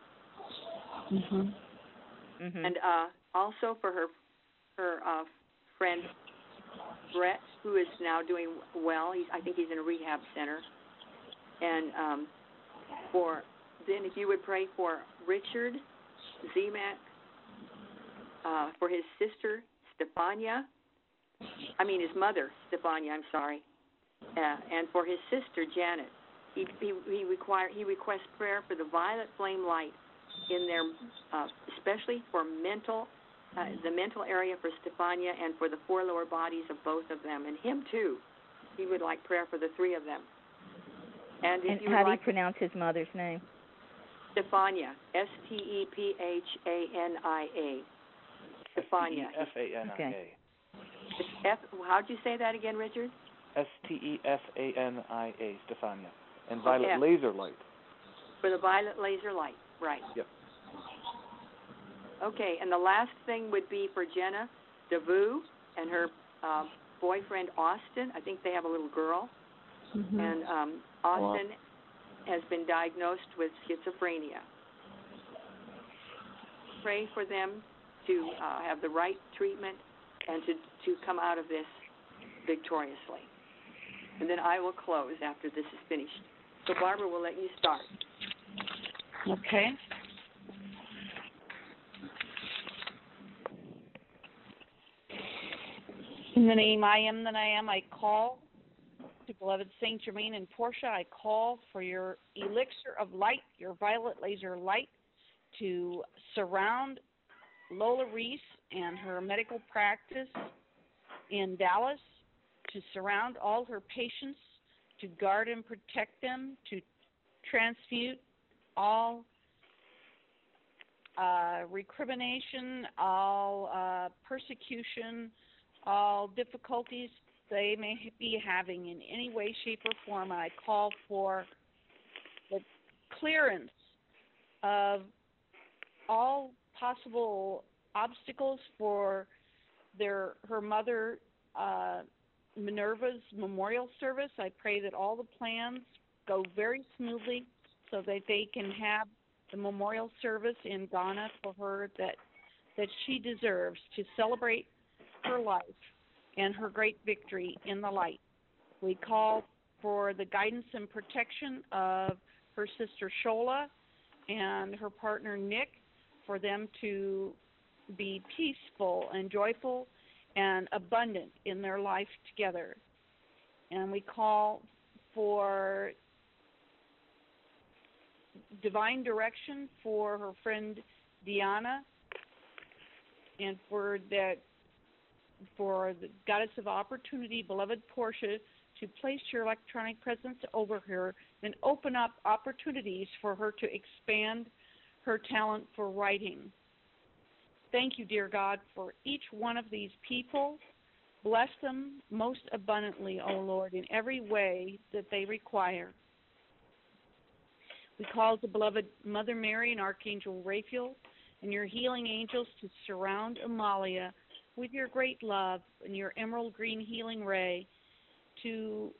K: Mm-hmm. Mm-hmm.
C: And uh, also for her her uh, friend Brett, who is now doing well. He's, I think he's in a rehab center. And um, for then, if you would pray for Richard Zemak, uh, for his sister Stefania, I mean his mother Stefania. I'm sorry, uh, and for his sister Janet. He he he, require, he requests prayer for the violet flame light in their, uh, especially for mental, uh, the mental area for Stefania and for the four lower bodies of both of them, and him too. He would like prayer for the three of them. And, if
K: and
C: you
K: how do
C: like
K: you pronounce his mother's name?
C: Stefania, S T E P H A N I A. Stefania.
M: S T E F A N I A.
K: Okay.
C: F, how'd you say that again, Richard?
M: S T E F A N I A, Stefania. And violet
C: okay.
M: laser light.
C: For the violet laser light, right.
M: Yep.
C: Okay, and the last thing would be for Jenna DeVue and her uh, boyfriend, Austin. I think they have a little girl.
A: Mm-hmm.
C: And um, Austin wow. has been diagnosed with schizophrenia. Pray for them to uh, have the right treatment and to, to come out of this victoriously. And then I will close after this is finished. So Barbara will let you start.
B: Okay. In the name I am that I am, I call to beloved Saint Germain and Portia. I call for your elixir of light, your violet laser light, to surround Lola Reese and her medical practice in Dallas, to surround all her patients, to guard and protect them, to transmute all uh, recrimination, all uh, persecution, all difficulties they may be having in any way, shape, or form. I call for the clearance of all possible obstacles for their her mother uh, Minerva's memorial service. I pray that all the plans go very smoothly so that they can have the memorial service in Ghana for her that that she deserves, to celebrate her life and her great victory in the light. We call for the guidance and protection of her sister Shola and her partner Nick, for them to be peaceful and joyful and abundant in their life together. And we call for divine direction for her friend Diana, and for that for the goddess of opportunity, beloved Portia, to place your electronic presence over her and open up opportunities for her to expand her talent for writing. Thank you, dear God, for each one of these people. Bless them most abundantly, O Lord, in every way that they require. We call the beloved Mother Mary and Archangel Raphael and your healing angels to surround Amalia with your great love and your emerald green healing ray, to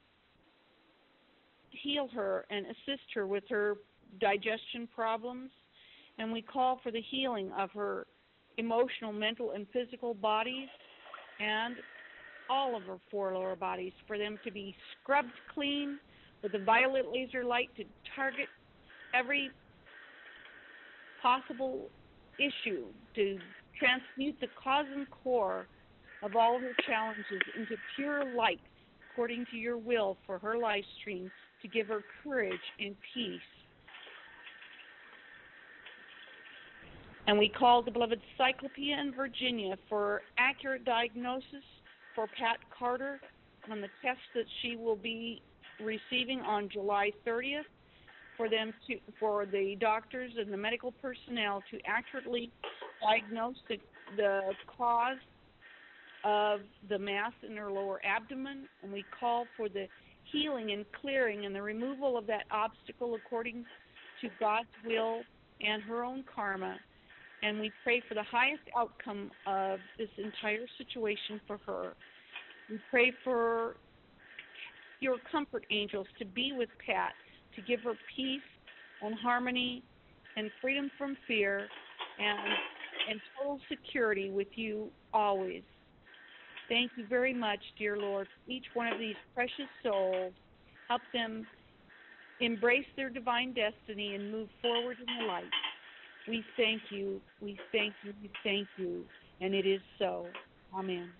B: heal her and assist her with her digestion problems. And we call for the healing of her emotional, mental, and physical bodies, and all of her four lower bodies, for them to be scrubbed clean with the violet laser light to target every possible issue, to transmute the cause and core of all her challenges into pure light, according to your will for her life stream, to give her courage and peace. And we call the beloved Cyclopea and Virginia for accurate diagnosis for Pat Carter on the test that she will be receiving on July thirtieth, for them to, for the doctors and the medical personnel to accurately diagnose the, the cause of the mass in her lower abdomen. And we call for the healing and clearing and the removal of that obstacle according to God's will and her own karma. And we pray for the highest outcome of this entire situation for her. We pray for your comfort angels to be with Pat, to give her peace and harmony and freedom from fear and, and total security with you always. Thank you very much, dear Lord, for each one of these precious souls. Help them embrace their divine destiny and move forward in the light. We thank you, we thank you, we thank you, and it is so. Amen.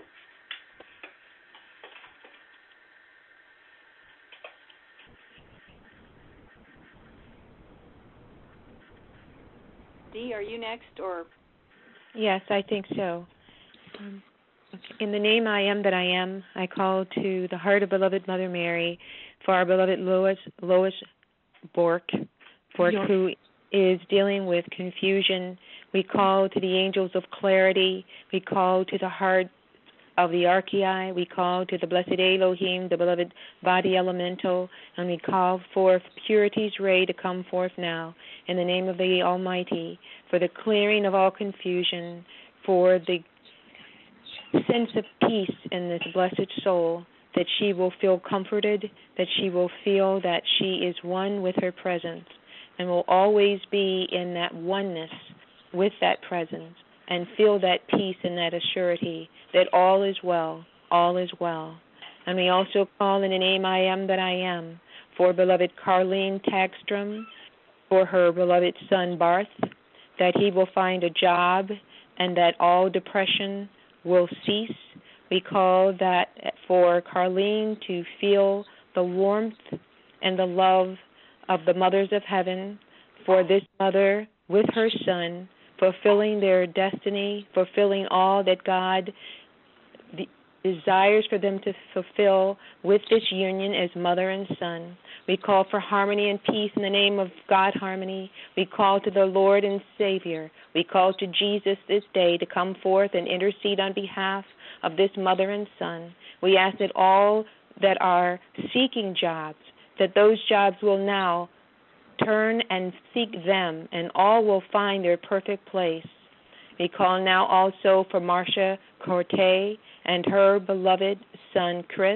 C: Dee, are you next, or?
H: Yes, I think so. Um, in the name I am that I am, I call to the heart of beloved Mother Mary for our beloved Lois, Lois Bork, Bork yes. who is dealing with confusion. We call to the angels of clarity. We call to the heart of the Archei. We call to the blessed Elohim, the beloved body elemental, and we call forth purity's ray to come forth now in the name of the Almighty for the clearing of all confusion, for the sense of peace in this blessed soul, that she will feel comforted, that she will feel that she is one with her presence, and will always be in that oneness with that presence, and feel that peace and that assurity that all is well, all is well. And we also call in the name I am that I am for beloved Carlene Tagstrom, for her beloved son Barth, that he will find a job and that all depression will cease. We call that for Carlene to feel the warmth and the love of the mothers of heaven, for this mother with her son, fulfilling their destiny, fulfilling all that God desires for them to fulfill with this union as mother and son. We call for harmony and peace in the name of God Harmony. We call to the Lord and Savior. We call to Jesus this day to come forth and intercede on behalf of this mother and son. We ask that all that are seeking jobs, that those jobs will now turn and seek them, and all will find their perfect place. We call now also for Marcia Corte and her beloved son, Chris,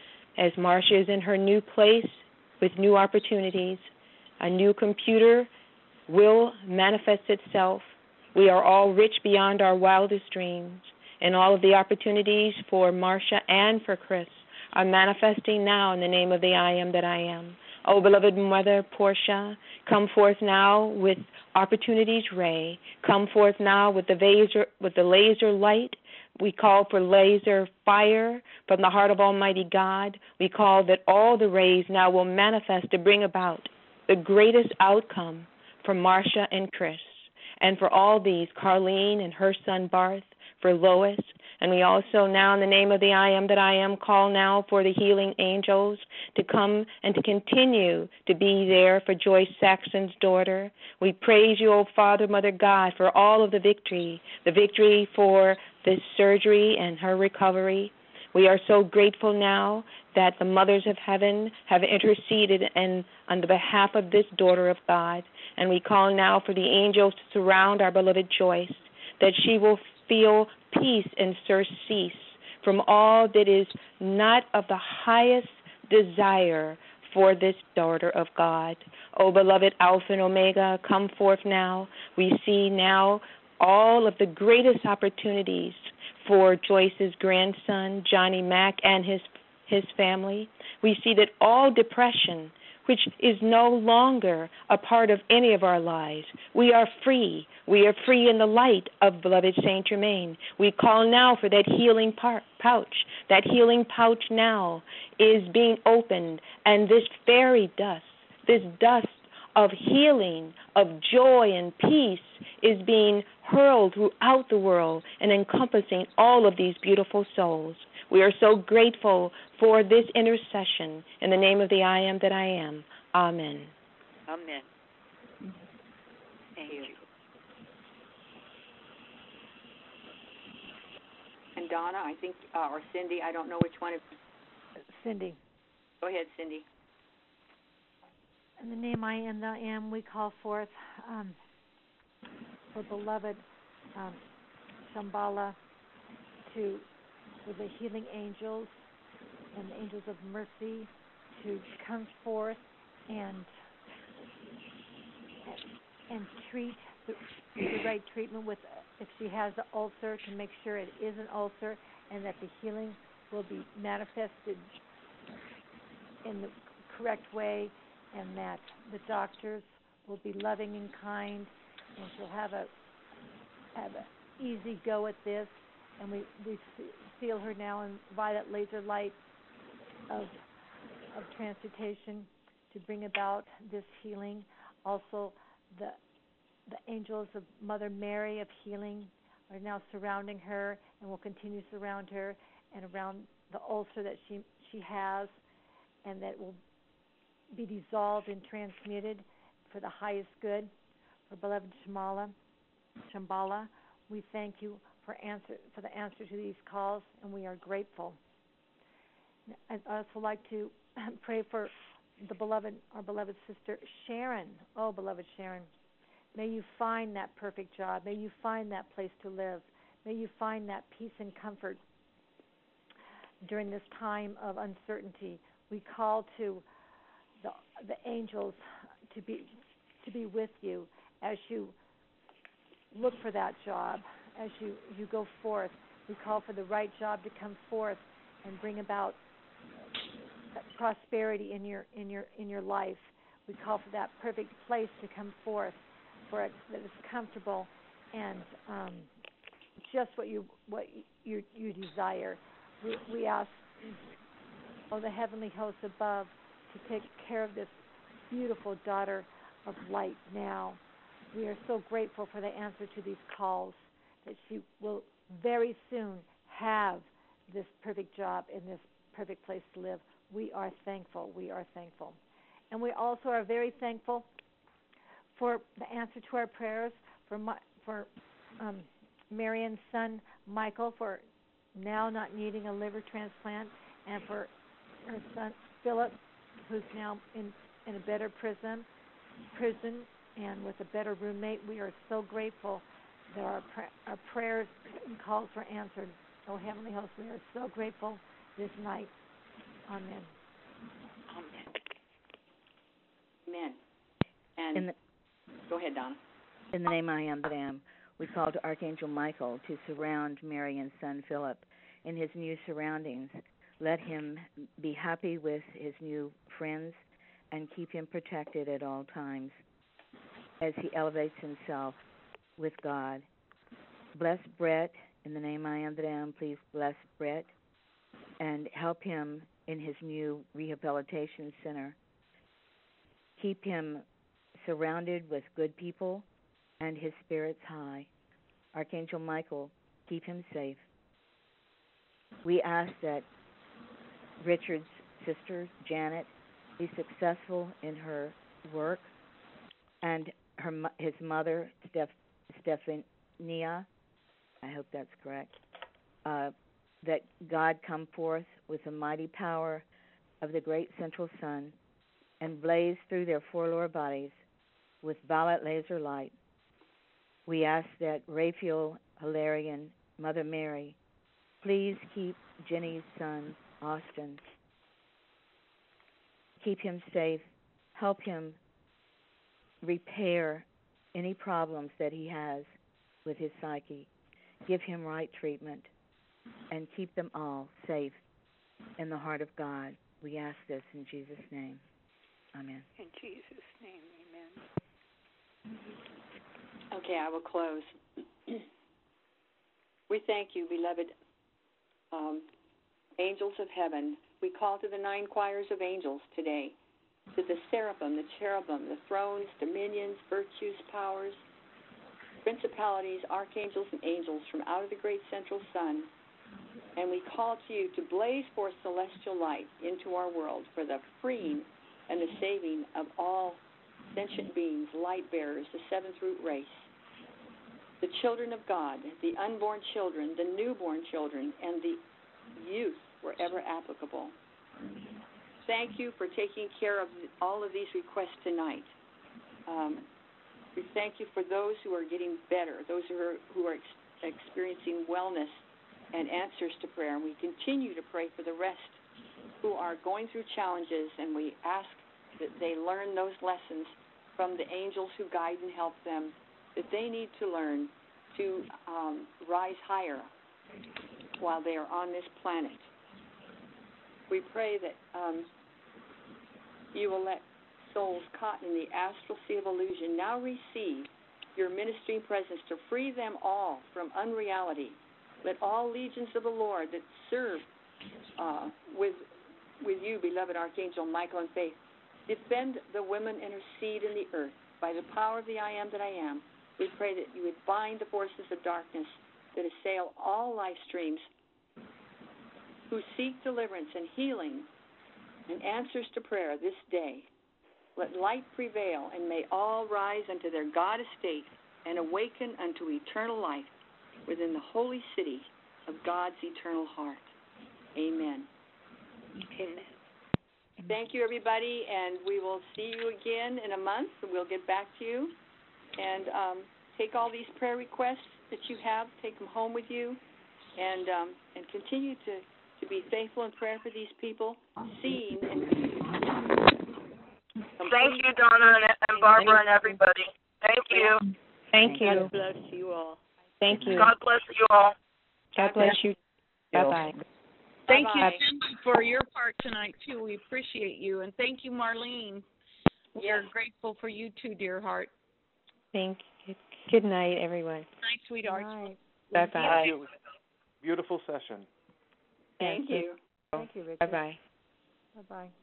H: as Marcia is in her new place with new opportunities. A new computer will manifest itself. We are all rich beyond our wildest dreams, and all of the opportunities for Marcia and for Chris are manifesting now in the name of the I Am that I Am. Oh, beloved Mother Portia, come forth now with opportunities ray. Come forth now with the laser, with the laser light. We call for laser fire from the heart of Almighty God. We call that all the rays now will manifest to bring about the greatest outcome for Marcia and Chris, and for all these, Carlene and her son Barth, for Lois. And we also now, in the name of the I Am that I Am, call now for the healing angels to come and to continue to be there for Joyce Saxon's daughter. We praise you, O Father, Mother God, for all of the victory, the victory for this surgery and her recovery. We are so grateful now that the mothers of heaven have interceded and on the behalf of this daughter of God. And we call now for the angels to surround our beloved Joyce, that she will feel peace and surcease from all that is not of the highest desire for this daughter of God. O beloved Alpha and Omega, come forth now. We see now all of the greatest opportunities for Joyce's grandson, Johnny Mack, and his his family. We see that all depression, which is no longer a part of any of our lives, we are free. We are free in the light of beloved Saint Germain. We call now for that healing par- pouch. That healing pouch now is being opened, and this fairy dust, this dust of healing, of joy and peace is being hurled throughout the world and encompassing all of these beautiful souls. We are so grateful for this intercession in the name of the I Am that I Am. Amen.
C: Amen. Thank you. And Donna, I think, uh, or Cindy, I don't know which one. Of...
F: Cindy.
C: Go ahead, Cindy.
F: In the name I Am that I Am, we call forth um, for beloved um, Shambhala to for the healing angels and the angels of mercy to come forth and and treat the, the right treatment with, if she has an ulcer, to make sure it is an ulcer and that the healing will be manifested in the correct way, and that the doctors will be loving and kind, and she'll have a have an easy go at this. And we, we seal her now in violet laser light of of transmutation to bring about this healing. Also, the the angels of Mother Mary of healing are now surrounding her and will continue to surround her and around the ulcer that she she has, and that will be dissolved and transmuted for the highest good. For beloved Shambhala, Shambhala, we thank you for answer for the answer to these calls, and we are grateful. I'd also like to pray for the beloved, our beloved sister Sharon. Oh, beloved Sharon, may you find that perfect job. May you find that place to live. May you find that peace and comfort during this time of uncertainty. We call to the the angels to be to be with you as you look for that job. As you, you go forth, we call for the right job to come forth and bring about prosperity in your in your in your life. We call for that perfect place to come forth, for it that is comfortable and um, just what you what you you desire. we, we ask, oh, the heavenly hosts above to take care of this beautiful daughter of light now. We are so grateful for the answer to these calls, that she will very soon have this perfect job in this perfect place to live. We are thankful. We are thankful. And we also are very thankful for the answer to our prayers for my, for um, Marion's son, Michael, for now not needing a liver transplant, and for her son, Philip, who's now in, in a better prison, prison and with a better roommate. We are so grateful that our, our prayers and calls were answered. Oh, Heavenly Host, we are so grateful this night. Amen.
C: Amen. Amen. And
K: in the,
C: go ahead, Donna.
K: In the name I am that am, we call to Archangel Michael to surround Marion's son Philip in his new surroundings. Let him be happy with his new friends and keep him protected at all times as he elevates himself with God. Bless Brett. In the name I am that am, please bless Brett and help him in his new rehabilitation center. Keep him surrounded with good people and his spirits high. Archangel Michael, keep him safe. We ask that Richard's sister, Janet, be successful in her work, and her his mother, Steph, Stephania, I hope that's correct, uh, that God come forth with the mighty power of the great central sun and blaze through their four lower bodies with violet laser light. We ask that Raphael, Hilarion, Mother Mary, please keep Jenny's son, Austin. Keep him safe. Help him repair any problems that he has with his psyche. Give him right treatment and keep them all safe in the heart of God. We ask this in Jesus' name. Amen.
G: In Jesus' name, amen.
C: Okay, I will close. We thank you, beloved um, angels of heaven. We call to the nine choirs of angels today, to the seraphim, the cherubim, the thrones, dominions, virtues, powers, principalities, archangels, and angels from out of the great central sun. And we call to you to blaze forth celestial light into our world for the freeing and the saving of all sentient beings, light bearers, the seventh root race, the children of God, the unborn children, the newborn children, and the youth wherever applicable. Thank you for taking care of all of these requests tonight. Um, we thank you for those who are getting better, those who are, who are ex- experiencing wellness and answers to prayer. And we continue to pray for the rest who are going through challenges, and we ask that they learn those lessons from the angels who guide and help them, that they need to learn to um, rise higher while they are on this planet. We pray that um, you will let souls caught in the astral sea of illusion now receive your ministering presence to free them all from unreality. Let all legions of the Lord that serve uh, with with you, beloved Archangel Michael and Faith, defend the women and her seed in the earth by the power of the I am that I am. We pray that you would bind the forces of darkness that assail all life streams who seek deliverance and healing and answers to prayer this day. Let light prevail, and may all rise unto their God estate and awaken unto eternal life within the holy city of God's eternal heart. Amen.
G: Amen.
C: Thank you, everybody, and we will see you again in a month, and we'll get back to you. And um, take all these prayer requests that you have, take them home with you, and um, and continue to, to be faithful in prayer for these people, seeing and
I: thank you, Donna and, and Barbara and everybody. Thank you.
H: Thank you.
G: God bless you all.
H: Thank you.
I: God bless you all.
H: God bless you. Bye-bye.
B: Thank
C: Bye-bye.
B: you, Cindy, for your part tonight, too. We appreciate you. And thank you, Marlene. We
C: Yes.
B: are grateful for you, too, dear heart.
H: Thank you. Good night, everyone.
B: Night, sweetheart.
F: Night.
H: Bye-bye.
M: Beautiful session.
C: Thank
H: yes.
C: you.
F: Thank you, Richard.
H: Bye bye.
F: Bye bye.